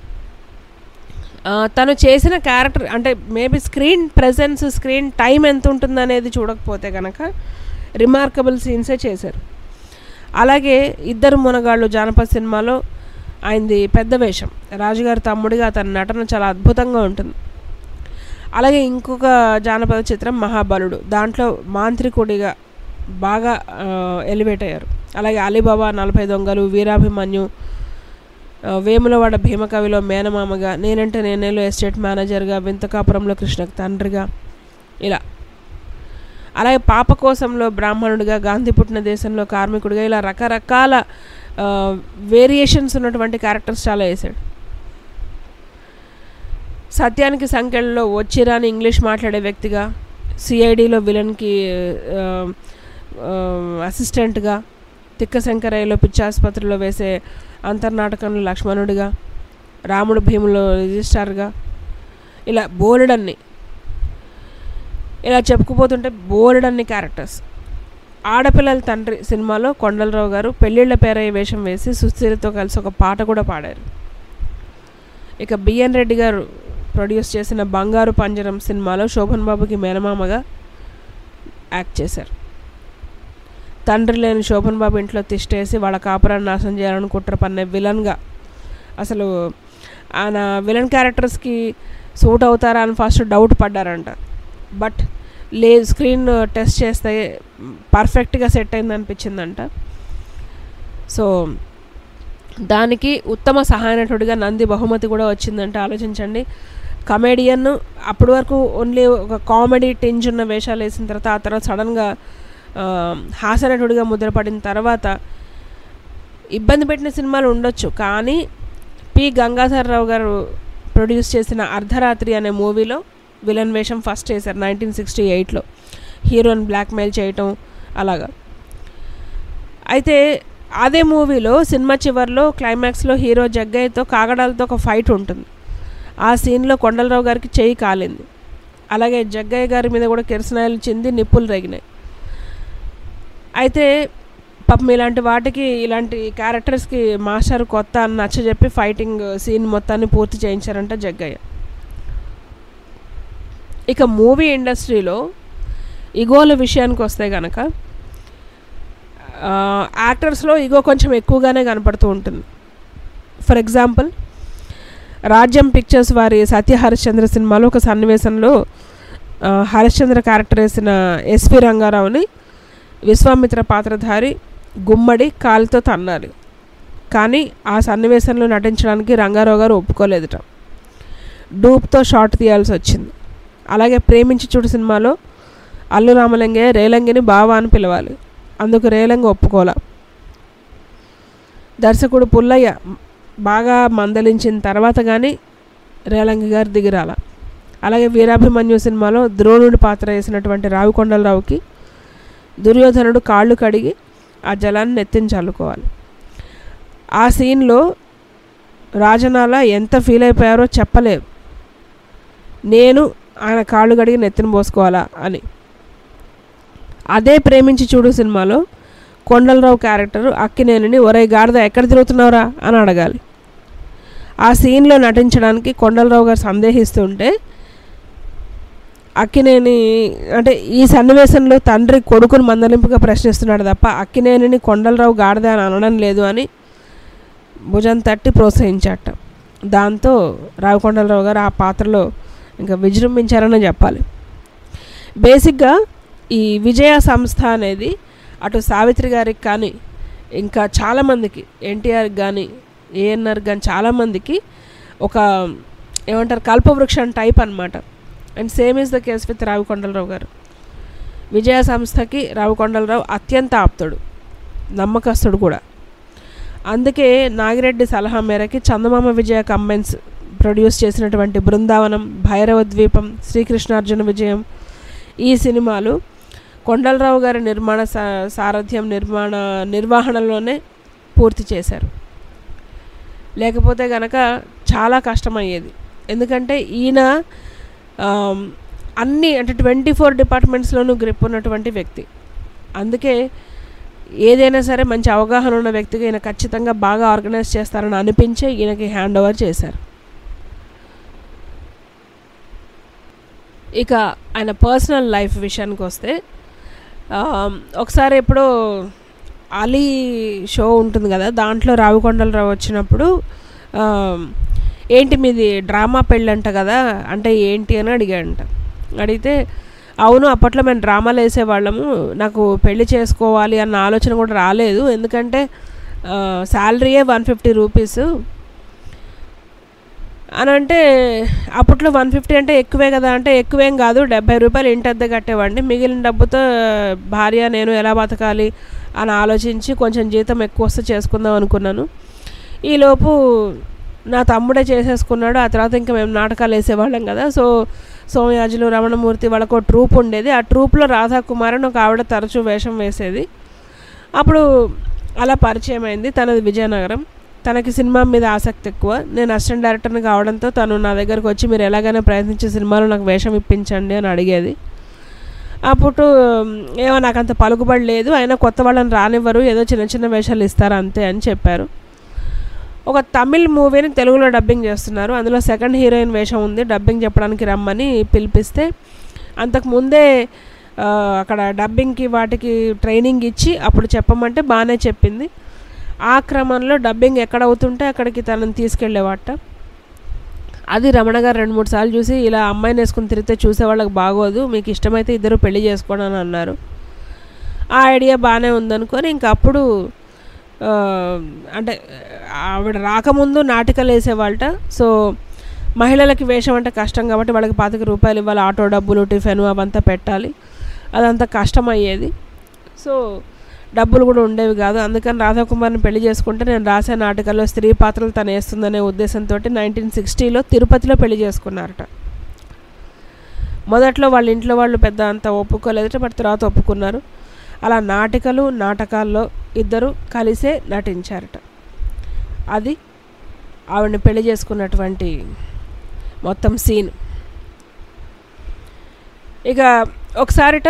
Speaker 3: తను చేసిన క్యారెక్టర్ అంటే maybe screen presence, screen time ఎంత ఉంటుందనేది చూడకపోతే కనుక రిమార్కబుల్ సీన్సే చేశారు. అలాగే 2 మునగాళ్ళు జానపద సినిమాలో ఆయనది పెద్ద వేషం. రాజుగారి తమ్ముడిగా అతని నటన చాలా అద్భుతంగా ఉంటుంది. అలాగే ఇంకొక జానపద చిత్రం మహాబలుడు, దాంట్లో మాంత్రికుడిగా బాగా ఎలివేట్ అయ్యారు. అలాగే అలీబాబా, 40 దొంగలు, వీరాభిమన్యు, వేములవాడ భీమకవిలో మేనమామగా, నేనంటే నేనేలో ఎస్టేట్ మేనేజర్గా, వింతకాపురంలో కృష్ణకు తండ్రిగా, ఇలా. అలాగే పాప కోసంలో బ్రాహ్మణుడిగా, గాంధీ పుట్టిన దేశంలో కార్మికుడిగా, ఇలా రకరకాల వేరియేషన్స్ ఉన్నటువంటి క్యారెక్టర్స్ చాలా వేసాడు. సత్యానికి సంఖ్యల్లో వచ్చిరాని ఇంగ్లీష్ మాట్లాడే వ్యక్తిగా, సిఐడిలో విలన్కి అసిస్టెంట్గా, తిక్క శంకరయ్యలో పిచ్చాసుపత్రిలో వేసే అంతర్నాటకంలో లక్ష్మణుడిగా, రాముడు భీములో రిజిస్ట్రార్గా, ఇలా బోలెడన్ని, ఇలా చెప్పుకుపోతుంటే బోలెడన్ని క్యారెక్టర్స్. ఆడపిల్లల తండ్రి సినిమాలో కొండలరావు గారు పెళ్ళిళ్ళ పేరయ్య వేషం వేసి సుస్థిరతో కలిసి ఒక పాట కూడా పాడారు. ఇక బిఎన్ రెడ్డి గారు ప్రొడ్యూస్ చేసిన బంగారు పంజరం సినిమాలో శోభన్ బాబుకి మేనమామగా యాక్ట్ చేశారు. తండ్రి లేని శోభన్ బాబు ఇంట్లో తిష్టేసి వాళ్ళ కాపురాన్ని నాశనం చేయాలని కుట్ర పన్నే విలన్గా, అసలు ఆయన విలన్ క్యారెక్టర్స్కి సూట్ అవుతారా అని ఫస్ట్ డౌట్ పడ్డారంట. బట్ లేదు, స్క్రీన్ టెస్ట్ చేస్తే పర్ఫెక్ట్గా సెట్ అయింది అనిపించిందంట. సో దానికి ఉత్తమ సహాయనటుడిగా నంది బహుమతి కూడా వచ్చిందంట. ఆలోచించండి, కమెడియన్ అప్పటి వరకు ఓన్లీ ఒక కామెడీ టింజ్ ఉన్న వేషాలు వేసిన తర్వాత ఆ తర్వాత సడన్గా హాస్యనటుడిగా ముద్రపడిన తర్వాత ఇబ్బంది పెట్టిన సినిమాలు ఉండొచ్చు, కానీ పి గంగాధరరావు గారు ప్రొడ్యూస్ చేసిన అర్ధరాత్రి అనే మూవీలో విలన్ వేషం ఫస్ట్ చేశారు 1968లో, హీరోని బ్లాక్మెయిల్ చేయటం అలాగా. అయితే అదే మూవీలో సినిమా చివరిలో క్లైమాక్స్లో హీరో జగ్గయ్యతో కాగడాలతో ఒక ఫైట్ ఉంటుంది. ఆ సీన్లో కొండలరావు గారికి చెయ్యి కాలింది. అలాగే జగ్గయ్య గారి మీద కూడా కిరసనాయిలు చింది నిప్పులు రేగినాయి. అయితే పాపం ఇలాంటి వాటికి, ఇలాంటి క్యారెక్టర్స్కి మాస్టర్ కొత్త అని నచ్చజెప్పి ఫైటింగ్ సీన్ మొత్తాన్ని పూర్తి చేయించారంట జగ్గయ్య. ఇక మూవీ ఇండస్ట్రీలో ఇగోల విషయానికి వస్తే కనుక యాక్టర్స్లో ఇగో కొంచెం ఎక్కువగానే కనపడుతూ ఉంటుంది. ఫర్ ఎగ్జాంపుల్, రాజ్యం పిక్చర్స్ వారి సత్య హరిశ్చంద్ర సినిమాలో ఒక సన్నివేశంలో హరిశ్చంద్ర క్యారెక్టర్ వేసిన ఎస్వి రంగారావుని విశ్వామిత్ర పాత్రధారి గుమ్మడి కాలుతో తన్నారు. కానీ ఆ సన్నివేశంలో నటించడానికి రంగారావు గారు ఒప్పుకోలేదుట. డూప్తో షార్ట్ తీయాల్సి వచ్చింది. అలాగే ప్రేమించి చూడు సినిమాలో అల్లు రామలింగయ్య రేలంగిని బావా అని పిలవాలి, అందుకు రేలంగి ఒప్పుకోలా. దర్శకుడు పుల్లయ్య బాగా మందలించిన తర్వాత కానీ రేలంగి గారు దిగిరాల. అలాగే వీరాభిమన్యు సినిమాలో ద్రోణుడి పాత్ర వేసినటువంటి రావికొండలరావుకి దుర్యోధనుడు కాళ్ళు కడిగి ఆ జలాన్ని నెత్తిని చల్లుకోవాలి. ఆ సీన్లో రాజనాల ఎంత ఫీల్ అయిపోయారో చెప్పలేవు, నేను ఆయన కాళ్ళు కడిగి నెత్తిని పోసుకోవాలా అని. అదే ప్రేమించి చూడు సినిమాలో కొండలరావు క్యారెక్టర్ అక్కినేనిని ఒరే గాడిద ఎక్కడ తిరుగుతున్నావురా అని అడగాలి. ఆ సీన్లో నటించడానికి కొండలరావు గారు సందేహిస్తుంటే అక్కినేని, అంటే ఈ సన్నివేశంలో తండ్రి కొడుకుని మందలింపుగా ప్రశ్నిస్తున్నాడు తప్ప అక్కినేనిని కొండలరావు గాడిద అని అనడం లేదు అని భుజం తట్టి ప్రోత్సహించాట. దాంతో రావికొండలరావు గారు ఆ పాత్రలో ఇంకా విజృంభించారని చెప్పాలి. బేసిక్గా ఈ విజయ సంస్థ అనేది అటు సావిత్రి గారికి కానీ ఇంకా చాలామందికి, ఎన్టీఆర్కి కానీ ఏఎన్ఆర్కి కానీ చాలామందికి ఒక ఏమంటారు కల్పవృక్షం టైప్ అనమాట. And same is the case with Ravi Kondala Rao గారు. విజయ సంస్థకి రావికొండలరావు అత్యంత ఆప్తుడు, నమ్మకస్తుడు కూడా. అందుకే నాగిరెడ్డి సలహా మేరకి చందమామ విజయ కంబైన్స్ ప్రొడ్యూస్ చేసినటువంటి బృందావనం, భైరవ ద్వీపం, శ్రీకృష్ణార్జున విజయం ఈ సినిమాలు కొండలరావు గారి నిర్మాణ సారథ్యం నిర్వహణలోనే పూర్తి చేశారు. లేకపోతే కనుక చాలా కష్టమయ్యేది. ఎందుకంటే ఈయన అన్నీ అంటే 24 డిపార్ట్మెంట్స్లోనూ గ్రిప్ ఉన్నటువంటి వ్యక్తి. అందుకే ఏదైనా సరే మంచి అవగాహన ఉన్న వ్యక్తిగా ఈయన ఖచ్చితంగా బాగా ఆర్గనైజ్ చేస్తారని అనిపించే ఈయనకి హ్యాండ్ ఓవర్ చేశారు. ఇక ఆయన పర్సనల్ లైఫ్ విషయానికి వస్తే ఒకసారి ఎప్పుడో అలీ షో ఉంటుంది కదా, దాంట్లో రావికొండలరావు వచ్చినప్పుడు ఏంటి మీది డ్రామా పెళ్ళంట కదా అంటే ఏంటి అని అడిగాడంట. అడిగితే అవును అప్పట్లో మేము డ్రామాలు వేసేవాళ్ళము, నాకు పెళ్లి చేసుకోవాలి అన్న ఆలోచన కూడా రాలేదు, ఎందుకంటే శాలరీయే 150 రూపీస్ అని. అంటే అప్పట్లో 150 అంటే ఎక్కువే కదా అంటే ఎక్కువేం కాదు, 70 రూపాయలు ఇంటి అద్దె కట్టేవాడిని, మిగిలిన డబ్బుతో భార్య నేను ఎలా బతకాలి అని ఆలోచించి కొంచెం జీతం ఎక్కువ వస్తే చేసుకుందాం అనుకున్నాను. ఈలోపు నా తమ్ముడే చేసేసుకున్నాడు. ఆ తర్వాత ఇంకా మేము నాటకాలు వేసేవాళ్ళం కదా, సో సోమయాజులు, రమణమూర్తి వాళ్ళకు ట్రూప్ ఉండేది. ఆ ట్రూప్లో రాధాకుమార్ అని ఒక ఆవిడ తరచూ వేషం వేసేది. అప్పుడు అలా పరిచయం అయింది. తనది విజయనగరం. తనకి సినిమా మీద ఆసక్తి ఎక్కువ. నేను అసిస్టెంట్ డైరెక్టర్ని కావడంతో తను నా దగ్గరకు వచ్చి మీరు ఎలాగైనా ప్రయత్నించే సినిమాలో నాకు వేషం ఇప్పించండి అని అడిగేది. అప్పుడు ఏమో నాకు అంత పలుకుబడి లేదు, అయినా కొత్త వాళ్ళని రానివ్వరు, ఏదో చిన్న చిన్న వేషాలు ఇస్తారు అంతే అని చెప్పారు. ఒక తమిళ్ మూవీని తెలుగులో డబ్బింగ్ చేస్తున్నారు, అందులో సెకండ్ హీరోయిన్ వేషం ఉంది, డబ్బింగ్ చెప్పడానికి రమ్మని పిలిపిస్తే అంతకుముందే అక్కడ డబ్బింగ్కి వాటికి ట్రైనింగ్ ఇచ్చి అప్పుడు చెప్పమంటే బాగానే చెప్పింది. ఆ క్రమంలో డబ్బింగ్ ఎక్కడ అవుతుంటే అక్కడికి తనని తీసుకెళ్ళేవాట. అది రమణ గారు 2-3 సార్లు చూసి ఇలా అమ్మాయిని వేసుకుని తిరిగితే చూసేవాళ్ళకి బాగోదు, మీకు ఇష్టమైతే ఇద్దరు పెళ్లి చేసుకోండి అని అన్నారు. ఆ ఐడియా బాగానే ఉందనుకొని ఇంక అప్పుడు అంటే ఆవిడ రాకముందు నాటికలు వేసేవాళ్ళట. సో మహిళలకి వేషం అంటే కష్టం కాబట్టి వాళ్ళకి 25 రూపాయలు ఇవ్వాలి, ఆటో డబ్బులు టిఫిన్ అవంతా పెట్టాలి, అదంతా కష్టం అయ్యేది. సో డబ్బులు కూడా ఉండేవి కాదు. అందుకని రాధాకుమార్ని పెళ్లి చేసుకుంటే నేను రాసే నాటకాల్లో స్త్రీ పాత్రలు తను వేస్తుందనే ఉద్దేశంతో 1960లో తిరుపతిలో పెళ్లి చేసుకున్నారట. మొదట్లో వాళ్ళ ఇంట్లో వాళ్ళు పెద్ద అంత ఒప్పుకోలేదట, బట్ తర్వాత ఒప్పుకున్నారు. అలా నాటకాల్లో ఇద్దరు కలిసే నటించారట. అది ఆవిడని పెళ్లి చేసుకున్నటువంటి మొత్తం సీన్. ఇక ఒకసారిట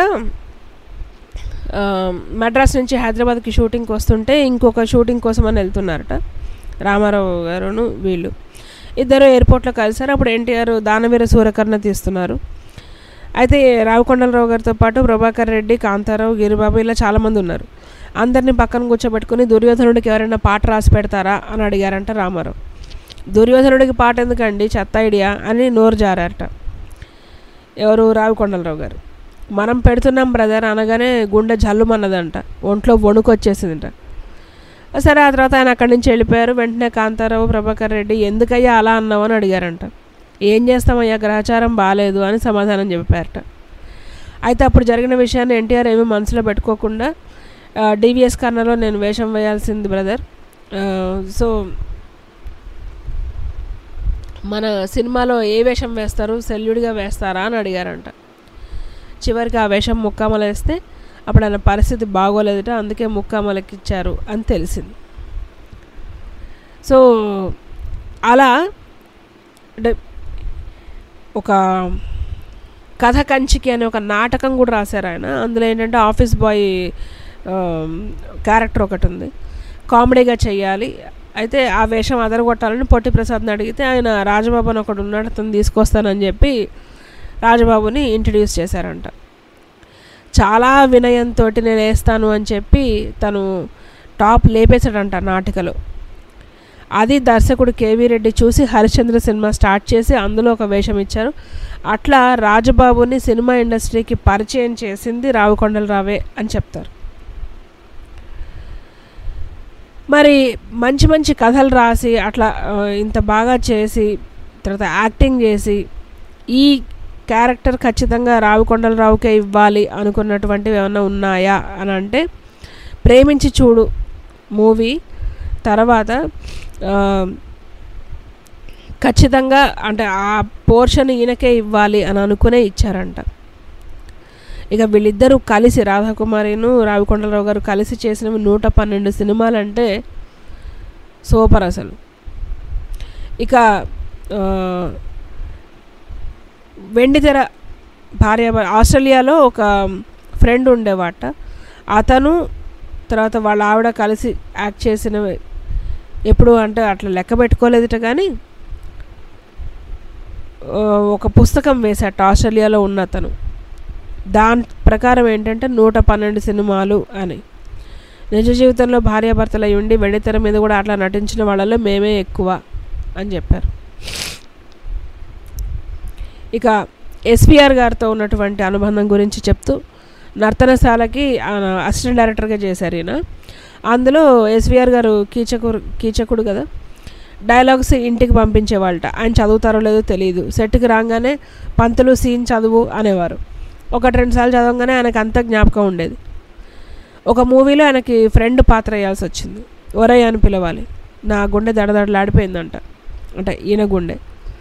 Speaker 3: మద్రాస్ నుంచి హైదరాబాద్కి షూటింగ్కి వస్తుంటే ఇంకొక షూటింగ్ కోసం అని వెళ్తున్నారట రామారావు గారును వీళ్ళు ఇద్దరు ఎయిర్పోర్ట్లో కలిసారు. అప్పుడు ఎన్టీఆర్ దానవీర సూరకర్ణ తీస్తున్నారు. అయితే రావుకొండలరావు గారితో పాటు ప్రభాకర్ రెడ్డి, కాంతారావు, గిరిబాబు ఇలా చాలామంది ఉన్నారు. అందరినీ పక్కన కూర్చోబెట్టుకుని దుర్యోధనుడికి ఎవరైనా పాట రాసి పెడతారా అని అడిగారంట రామారావు. దుర్యోధనుడికి పాట ఎందుకండి, చెత్త ఐడియా అని నోరు జారారట ఎవరు, రావుకొండలరావు గారు. మనం పెడుతున్నాం బ్రదర్ అనగానే గుండె జల్లుమన్నదంట, ఒంట్లో వణుకు వచ్చేసిందంట. సరే ఆ తర్వాత ఆయన అక్కడి నుంచి వెళ్ళిపోయారు. వెంటనే కాంతారావు, ప్రభాకర్ రెడ్డి ఎందుకయ్యా అలా అన్నావు అని అడిగారంట. ఏం చేస్తామయ్యా, గ్రహచారం బాగాలేదు అని సమాధానం చెప్పారట. అయితే అప్పుడు జరిగిన విషయాన్ని ఎన్టీఆర్ ఏమీ మనసులో పెట్టుకోకుండా డివిఎస్ కర్నలో నేను వేషం వేయాల్సింది బ్రదర్, సో మన సినిమాలో ఏ వేషం వేస్తారు, శల్యుడిగా వేస్తారా అని అడిగారంట. చివరికి ఆ వేషం ముక్కామల వేస్తే అప్పుడు ఆయన పరిస్థితి బాగోలేదట, అందుకే ముక్కామలకిచ్చారు అని తెలిసింది. సో అలా అంటే ఒక కథ కంచికి అనే ఒక నాటకం కూడా రాశారు ఆయన. అందులో ఏంటంటే ఆఫీస్ బాయ్ క్యారెక్టర్ ఒకటి ఉంది, కామెడీగా చెయ్యాలి. అయితే ఆ వేషం అదరగొట్టాలని పొట్టి ప్రసాద్ని అడిగితే ఆయన రాజబాబు అని ఒకడు ఉన్నాడు, అతను తీసుకొస్తానని చెప్పి రాజబాబుని ఇంట్రడ్యూస్ చేశారంట. చాలా వినయంతో నేను వేస్తాను అని చెప్పి తను టాప్ లేపేశాడంట నాటికలో. అది దర్శకుడు కేవీ రెడ్డి చూసి హరిశ్చంద్ర సినిమా స్టార్ట్ చేసి అందులో ఒక వేషం ఇచ్చారు. అట్లా రాజబాబుని సినిమా ఇండస్ట్రీకి పరిచయం చేసింది రావుకొండలరావే అని చెప్తారు. మరి మంచి మంచి కథలు రాసి అట్లా ఇంత బాగా చేసి తర్వాత యాక్టింగ్ చేసి ఈ క్యారెక్టర్ ఖచ్చితంగా రావుకొండలరావుకే ఇవ్వాలి అనుకున్నటువంటివి ఏమైనా ఉన్నాయా అని అంటే ప్రేమించి చూడు మూవీ తర్వాత ఖచ్చితంగా అంటే ఆ పోర్షన్ ఈయనకే ఇవ్వాలి అని అనుకునే ఇచ్చారంట. ఇక వీళ్ళిద్దరూ కలిసి రాధాకుమారిను రావుకొండలరావు గారు కలిసి చేసినవి 112 సినిమాలు అంటే సూపర్ అసలు. ఇక వెండితెర భార్య ఆస్ట్రేలియాలో ఒక ఫ్రెండ్ ఉండేవాట, అతను తర్వాత వాళ్ళ ఆవిడ కలిసి యాక్ట్ చేసినవి ఎప్పుడు అంటే అట్లా లెక్క పెట్టుకోలేదుట, కానీ ఒక పుస్తకం వేశాట ఆస్ట్రేలియాలో ఉన్న అతను. దాని ప్రకారం ఏంటంటే 112 సినిమాలు అని. నిజ జీవితంలో భార్యాభర్తలు అయి ఉండి వెండితెర మీద కూడా అట్లా నటించిన వాళ్ళలో మేమే ఎక్కువ అని చెప్పారు. ఇక ఎస్పీఆర్ గారితో ఉన్నటువంటి అనుబంధం గురించి చెప్తూ నర్తనశాలకి అసిస్టెంట్ డైరెక్టర్గా చేశారు ఈయన. అందులో ఎస్వీఆర్ గారు కీచకుడు కదా, డైలాగ్స్ ఇంటికి పంపించేవాళ్ళట. ఆయన చదువుతారో లేదో తెలియదు. సెట్కి రాగానే పంతులు సీన్ చదువు అనేవారు. 1-2 సార్లు చదవగానే ఆయనకు అంత జ్ఞాపకం ఉండేది. ఒక మూవీలో ఆయనకి ఫ్రెండ్ పాత్ర వేయాల్సి వచ్చింది. ఒరయ్య అని పిలవాలి. నా గుండె దడదడలాడిపోయిందంట, అంటే ఈయన గుండె.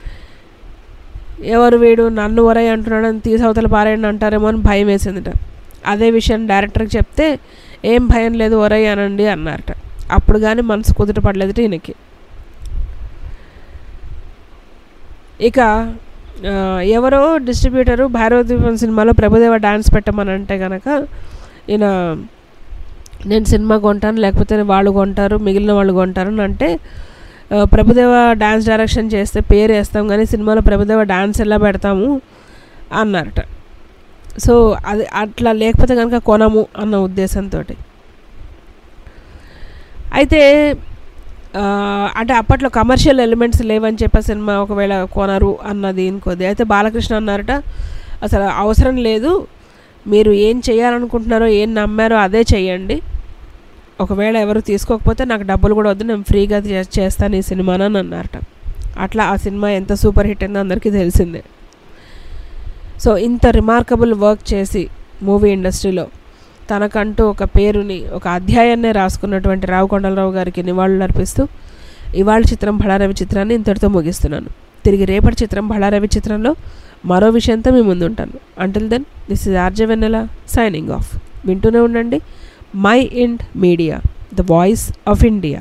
Speaker 3: ఎవరు వీడు నన్ను ఒరయ్య అంటున్నాడని తీసవతల పారాయణ అంటారేమో అని భయం వేసిందిట. అదే విషయం డైరెక్టర్కి చెప్తే ఏం భయం లేదు ఒరయ్య అనండి అన్నారట. అప్పుడు కానీ మనసు కుదుట పడలేదు ఈయనకి. ఇక ఎవరో డిస్ట్రిబ్యూటరు భైరవద్వీపం సినిమాలో ప్రభుదేవ డ్యాన్స్ పెట్టమని అంటే కనుక ఈయన నేను సినిమా కొంటాను, లేకపోతే వాళ్ళు కొంటారు, మిగిలిన వాళ్ళు కొంటారు అని అంటే ప్రభుదేవ డ్యాన్స్ డైరెక్షన్ చేస్తే పేరు వేస్తాం కానీ సినిమాలో ప్రభుదేవ డ్యాన్స్ ఎలా పెడతాము అన్నారట. సో అది అట్లా లేకపోతే కనుక కొనము అన్న ఉద్దేశంతో. అయితే అంటే అప్పట్లో కమర్షియల్ ఎలిమెంట్స్ లేవని చెప్పి సినిమా ఒకవేళ కొనరు అన్నది ఇంకోది. అయితే బాలకృష్ణ అన్నారట అసలు అవసరం లేదు, మీరు ఏం చేయాలనుకుంటున్నారో ఏం నమ్మారో అదే చెయ్యండి, ఒకవేళ ఎవరు తీసుకోకపోతే నాకు డబ్బులు కూడా వద్దు, నేను ఫ్రీగా చేస్తాను ఈ సినిమానని అన్నారట. అట్లా ఆ సినిమా ఎంత సూపర్ హిట్ అయిందో అందరికీ తెలిసిందే. సో ఇంత రిమార్కబుల్ వర్క్ చేసి మూవీ ఇండస్ట్రీలో తనకంటూ ఒక పేరుని, ఒక అధ్యాయాన్నే రాసుకున్నటువంటి రావు కొండలరావు గారికి నివాళులు అర్పిస్తూ ఇవాళ చిత్రం బళారవి చిత్రాన్ని ఇంతటితో ముగిస్తున్నాను. తిరిగి రేపటి చిత్రం బళారవి చిత్రంలో మరో విషయంతో మీ ముందు ఉంటాను. Until then, this is RJ Vennela signing off. వింటూనే ఉండండి mind media, the voice of India.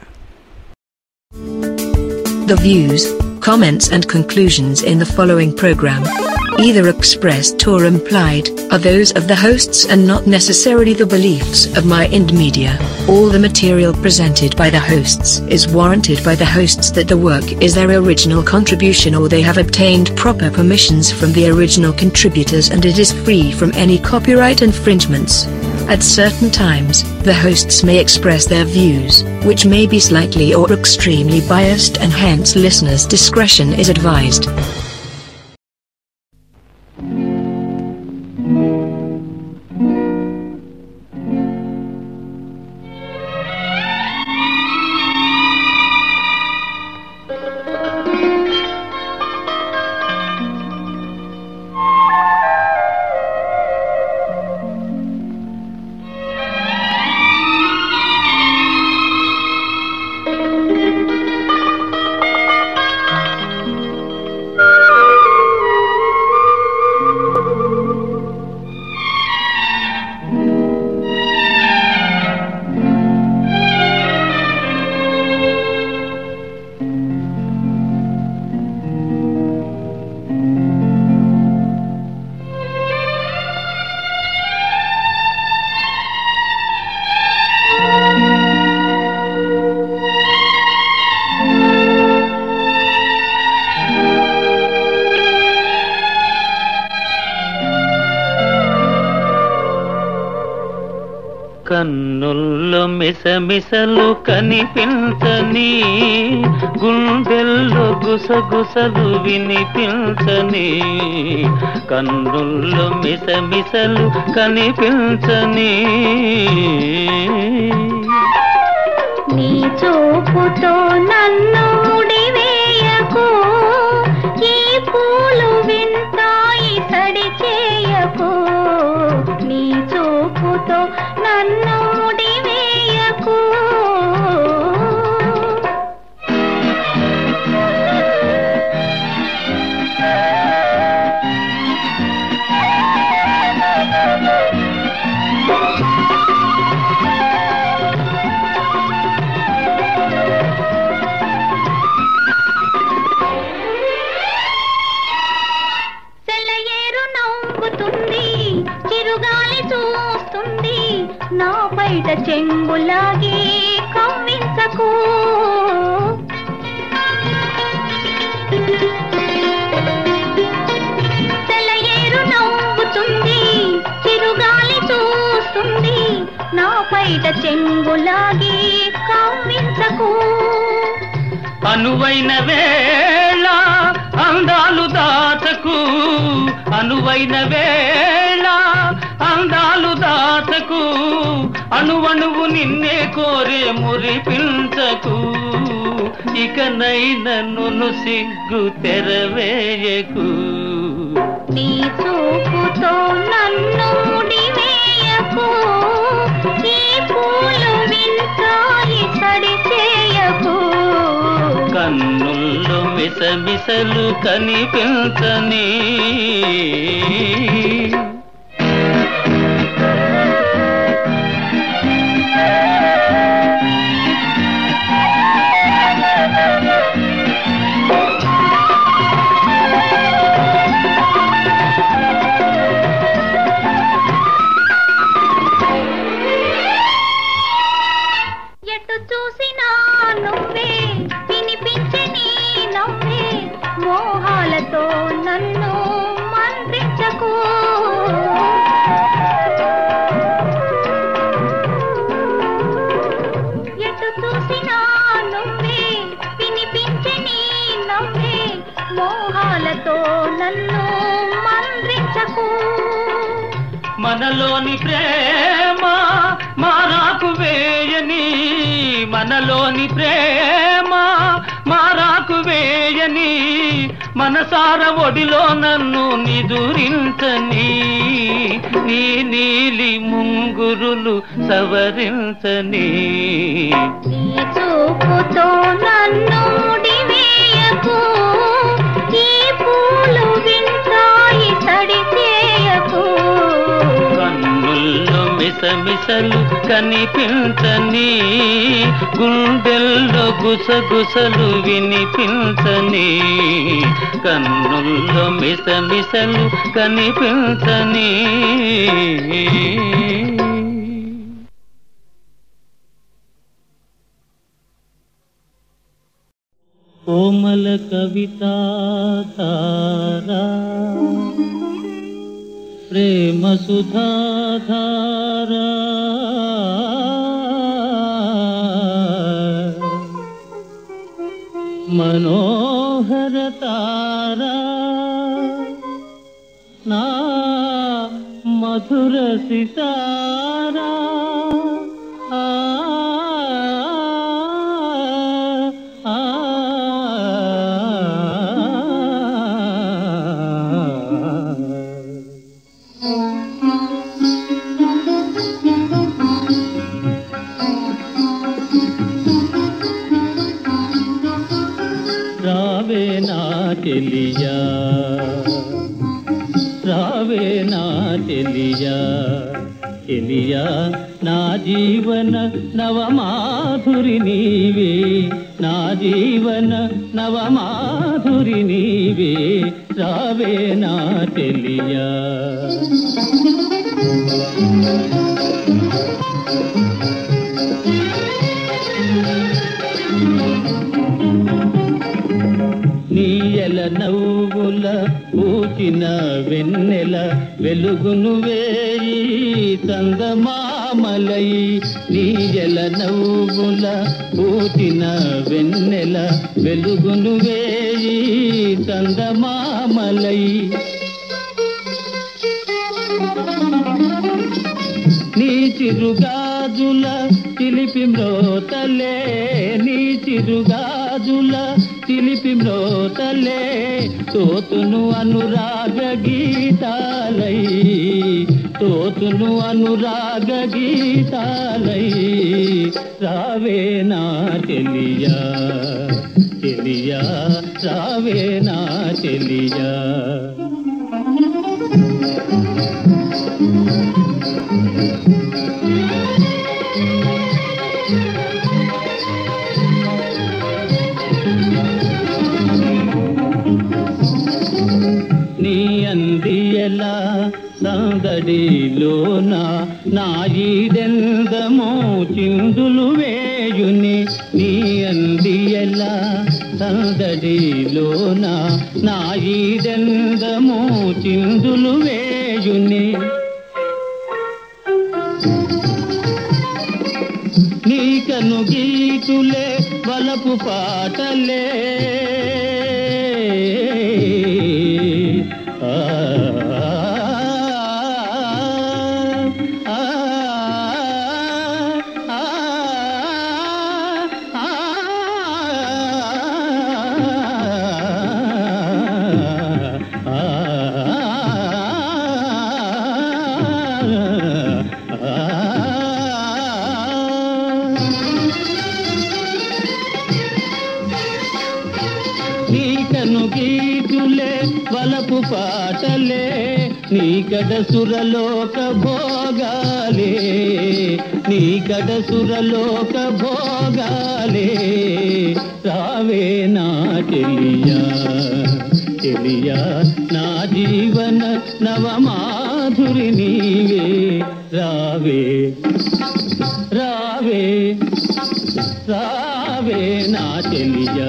Speaker 9: The views, comments and conclusions in the following program, either expressed or implied, are those of the hosts and not necessarily the beliefs of My Ind Media. All the material presented by the hosts is warranted by the hosts that the work is their original contribution or they have obtained proper permissions from the original contributors and it is free from any copyright infringements. At certain times, the hosts may express their views, which may be slightly or extremely biased and hence listeners' discretion is advised.
Speaker 5: కన్నుల్లో మిసమిసలు కనిపించని, గుండెల్లో గుసగుసలు వినిపించని, కన్నుల్లో మిసమిసలు కనిపించని,
Speaker 4: నీ చూపుతో నన్ను ముడివేయకు, ఈ పూలు వింతాయి సడి చేయకు, నీ చూపుతో నన్ను ముడివేయకు. సెలయేరు నవ్వుతుంది, చిరుగాలి చూస్తుంది, నా బయట చెంగులాగి కవ్వించకు. సెలయేరు నవ్వుతుంది, చిరుగాలి చూస్తుంది, నా బయట చెంగులాగి కవ్వించకు.
Speaker 5: అనువైన వేళ అందాలు దాచకు, అనువైన వేళ అందాలు దాచకు, అణువణువు నిన్నే కోరే మురిపించకు, ఇకనైనా నన్ను సిగ్గు తెరవేయకు.
Speaker 4: నీ చూపుతో నన్ను ముడివేయకు, ఈ పూలు వింతాయి సడి చేయకు.
Speaker 5: కన్నుల్లో మిసమిసలు కనిపించని,
Speaker 4: చేయకు. ఎటు చూసినా నువ్వే వినిపించే నీ నవ్వే, మోహాలతో నన్ను మంత్రించకు.
Speaker 5: మనలోని ప్రేమ మారాకు వేయని, మనలోని ప్రేమ మారాకు వేయని, మనసార ఒడిలో నన్ను నిదురించని, నీ నీలి ముంగురులు సవరించని.
Speaker 4: నీ చూపుతో నన్ను ముడివేయకు, ఈ పూలు వింతాయి తడి చేయకు.
Speaker 5: కన్నుల్లో మిసమిసలు కనిపించని, గుండెల్లో గుసగుసలు వినిపించని, కన్నుల్లో మిసమిసలు కనిపించని. కోమల కవితాధారా ప్రేమ సుధాధారా, మనోహర తారా నా మధుర సితారా. రావే నా చెలియా, రావే నా చెలియా, చెలియా నా జీవన నవమాధురి నీవే, నా జీవన నవమాధురి నీవే, రావే నా చెలియా. నీయల నవ్వుల పూచిన వెన్నెల వెలుగును వేయి చందమామలై, నీయల నవ్వుల పూచిన వెన్నెల వెలుగును వేయి చందమామలై. నీ చిరుగాజుల చిలిపి మ్రోతలే, నీ చిరుగాజుల చిలిపి మ్రోతలే, తోతును అనురాగ గీతాలై, తోతును అనురాగ గీతాలై. రావే నా చెలియా, చెలియా రావే నా చెలియా. నీ అందియల సందడిలోన నా ఈడెందమో చిందులు వేయుని, నీ అందియల సందడిలోన నా ఈడెందమో చిందులు వేయుని. నీ కను గీతులే వలపు పాటలే, గీతులే వలపు పాటలే, నీ కడ సురలోక భోగాలే, నీ కడ సురలోక భోగాలే. రావే నా చెలియా, చెలియా నా జీవన నవమాధురి నీవే, రావే రావే రావే నా చెలియా.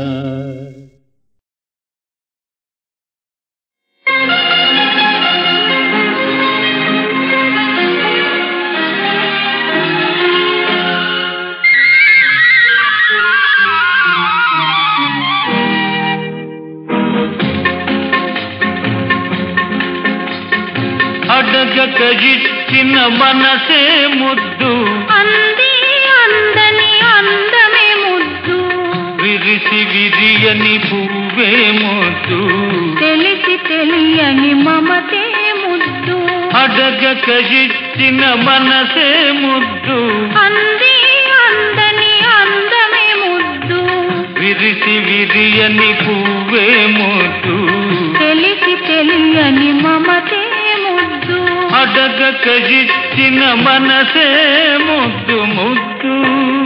Speaker 5: అడగక ఇచ్చిన మనసే ముద్దు,
Speaker 4: అంది అందని అందమే ముద్దు,
Speaker 5: విరిసి విరియని పువ్వే ముద్దు,
Speaker 4: తెలిసి తెలియని మమతే ముద్దు,
Speaker 5: అడగక ఇచ్చిన మనసే ముద్దు,
Speaker 4: అంది అందని అందమే ముద్దు,
Speaker 5: విరిసి విరియని పువ్వే ముద్దు,
Speaker 4: తెలిసి తెలియని మమతే ముద్దు,
Speaker 5: అడగక ఇచ్చిన మనసే ముద్దు ముద్దు.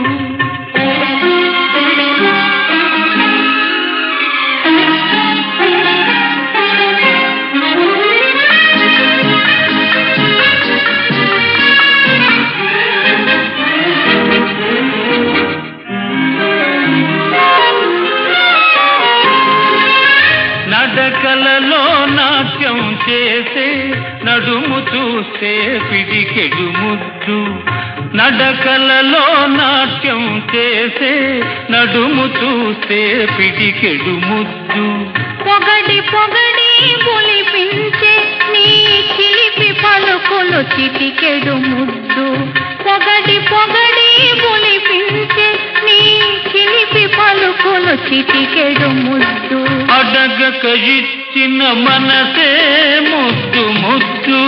Speaker 5: నడకలలో నాట్యం చేసే నడుము చూస్తే పిడికెడు ముద్దు, నడకలలో నాట్యం చేసే నడుము చూస్తే పిడికెడు ముద్దు,
Speaker 4: పొగడి పొగడి పులిపించే నీ చిలిపి పలుకులు చిటికెడు ముద్దు, పొగడి పొగడి పులిపించే నీ చిలిపి పలుకులు చిటికెడు ముద్దు,
Speaker 5: అడగక ఇచ్చిన మనసే ముద్దు ముద్దు.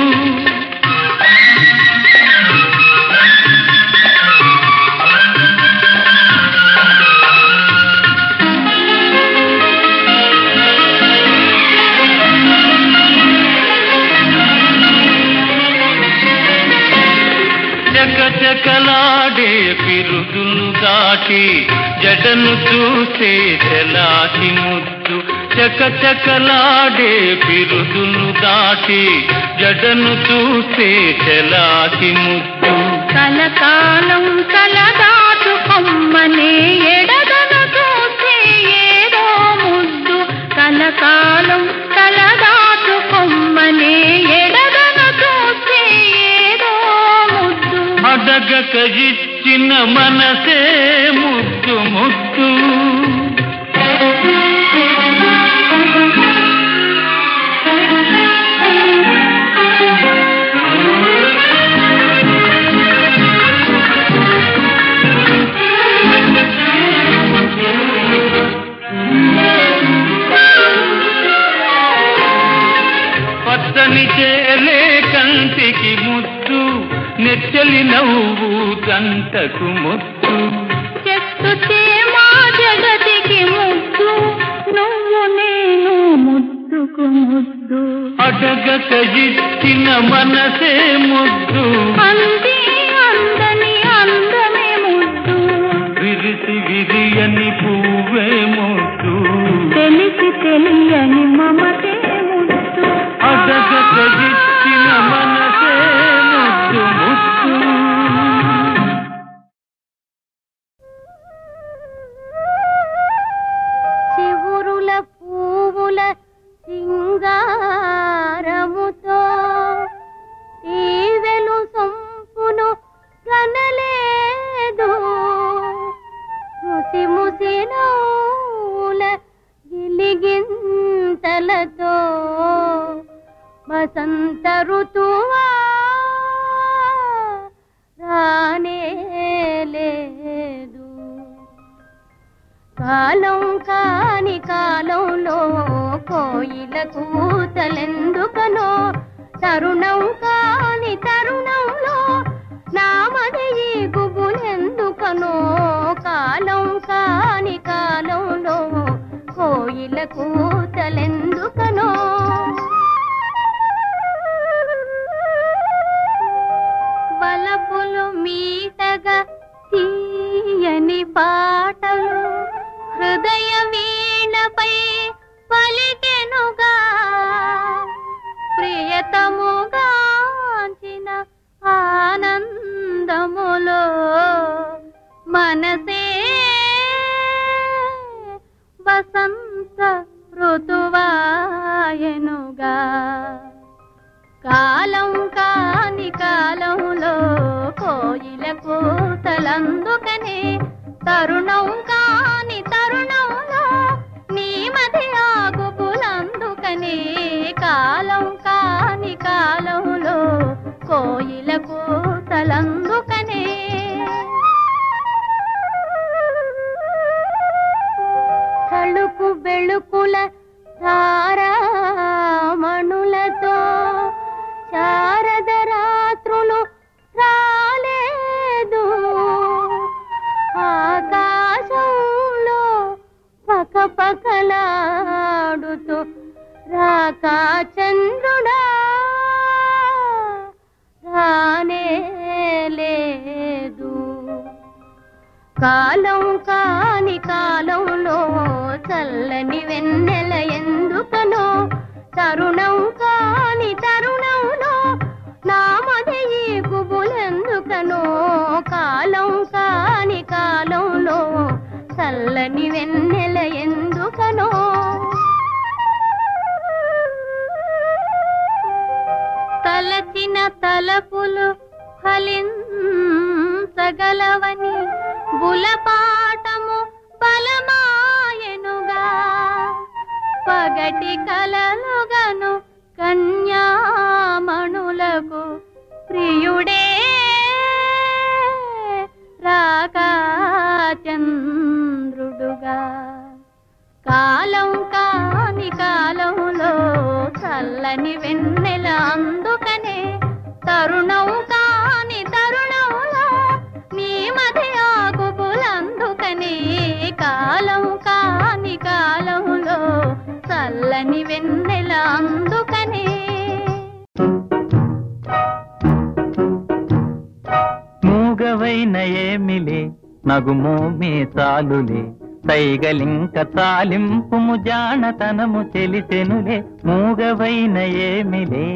Speaker 5: చకచకలాడే పిరుదులు దాటి జడను చూసే చెలాకి ముద్దు, చకచకలాడే పిరుదులు దాటి జడను చూసే చెలాకి ముద్దు,
Speaker 4: కలకాలం కలదాటు కొమ్మనే ఎడదను చూసే ఏదో ముద్దు, కలకాలం కలదాటు కొమ్మనే ఎడదను చూసే ఏదో ముద్దు,
Speaker 5: అడగక ఇచ్చిన మనసే ముద్దు ముద్దు. పచ్చని చేలే కంటికి ముద్దు, నెచ్చలి నవ్వు గంటకు ముద్దు,
Speaker 4: చెట్టు చేమా జగతికి ముద్దు, నువ్వు నేను ముద్దుకు ముద్దు,
Speaker 5: అడగక ఇచ్చిన మనసే ముద్దు,
Speaker 4: అంది అందని అందమే ముద్దు,
Speaker 5: విరిసి విరియని పువ్వే ముద్దు,
Speaker 4: తెలిసి తెలియని మమతే ముద్దు,
Speaker 5: అడగక ఇచ్చిన మనసే ముద్దు ముద్దు.
Speaker 4: చివురుల పువ్వుల సింగారముతో తీవెలు సొంపును కనలేదు, ముసి ముసి నవ్వుల గిలిగింతలతో వసంత ఋతువా రానే లేదు, కాలం కాని కాలంలో కోయిల కూతలెందుకనో, తరుణం కాని తరుణంలో నామది గుబులెందుకనో, కాలం కాని కాలంలో కోయిల కూతలెందుకనో, వలపులు మీటగా తీయని పాటలు హృదయ వీణపై పలికెనుగా, ప్రియతముగాంచిన ఆనందములో మనసే వసంత ఋతువాయనుగా, కాలం కాని కాలంలో కోయిల కూతలందుకనే, తరుణం కాని తరుణంలో నీ మధ్య ఆగుపులందుకనే, కాలం కాని కాలంలో కూతలందుకనే తళుకు బెళుకుల తారామణులతో శారద రాత్రులు రాలేదు ఆకాశంలో పకపకలాడుతూ రాకా చంద్రుడా రానే లేదు కాలం కాని కాలంలో చల్లని వెన్నెల ఎందుకనో తరుణం కాని తరుణంలో నామదయి గుబులెందుకనో కాలం కాని కాలంలో చల్లని వెన్నెల ఎందుకనో తలచిన తలపులు ఫలించగలవని బులపాటము బలమాయనుగా పగటి కలలుగను కన్యామణులకు ప్రియుడే రాకా చంద్రుడుగా కాలం కాని కాలంలో చల్లని వెన్నెల అందుకనే తరుణం కాని తరుణంలో నీ మధ్య గుబులందుకనే కాలం కాని కాలంలో చల్లని వెన్నెల అందుకనే
Speaker 5: మూగవైన ఏమిలే నగుమోమే చాలులే సైగలింక తాలింపుము జానతనము తెలిసెనులే మూగవైన ఏమిలే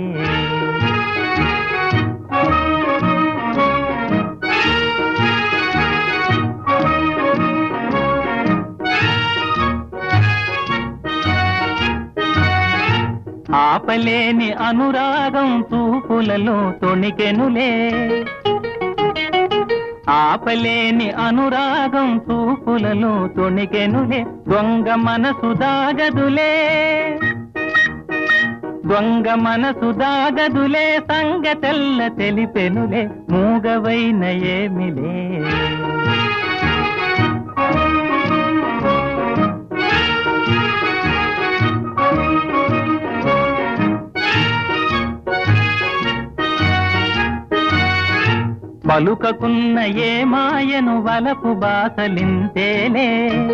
Speaker 5: ఆపలేని అనురాగం చూపులలో తొణికెనులే ఆపలేని అనురాగం చూపులలో తొణికెనులే దొంగ మనసు దాగదులే దొంగ మనసు దాగదులే సంగతెల్ల తెలిపెనులే మూగవైన ఏమిలే పలుకకున్న ఏ మాయను వలపు బాసలింతేలే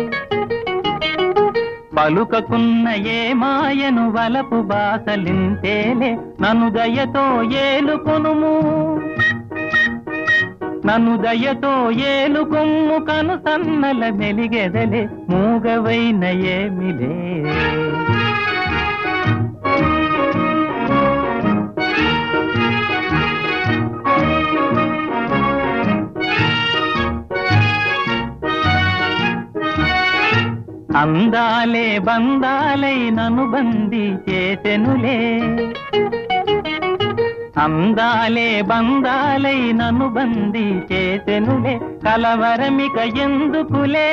Speaker 5: పలుకకున్న ఏ మాయను వలపు బాసలింతేలే నన్ను దయతో ఏలుకొనుము నన్ను దయతో ఏలుకొమ్ము కను సన్నల మెలిగెదలే మూగవైన ఏమిలే అందాలే బందాలై నన్ను బందీ చేసెనులే అందాలే బందాలై నన్ను బందీ చేసెనులే కలవరమిక ఎందుకులే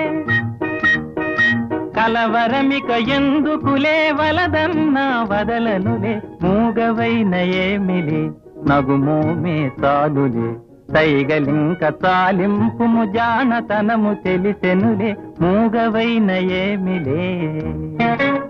Speaker 5: కలవరమిక ఎందుకులే వలదన్నా వదలనులే మూగవైన ఏమిలే నగుమోమే చాలులే సైగలింక తాలింపుము జానతనము తెలిసెనులే మూగవైన ఏమిలే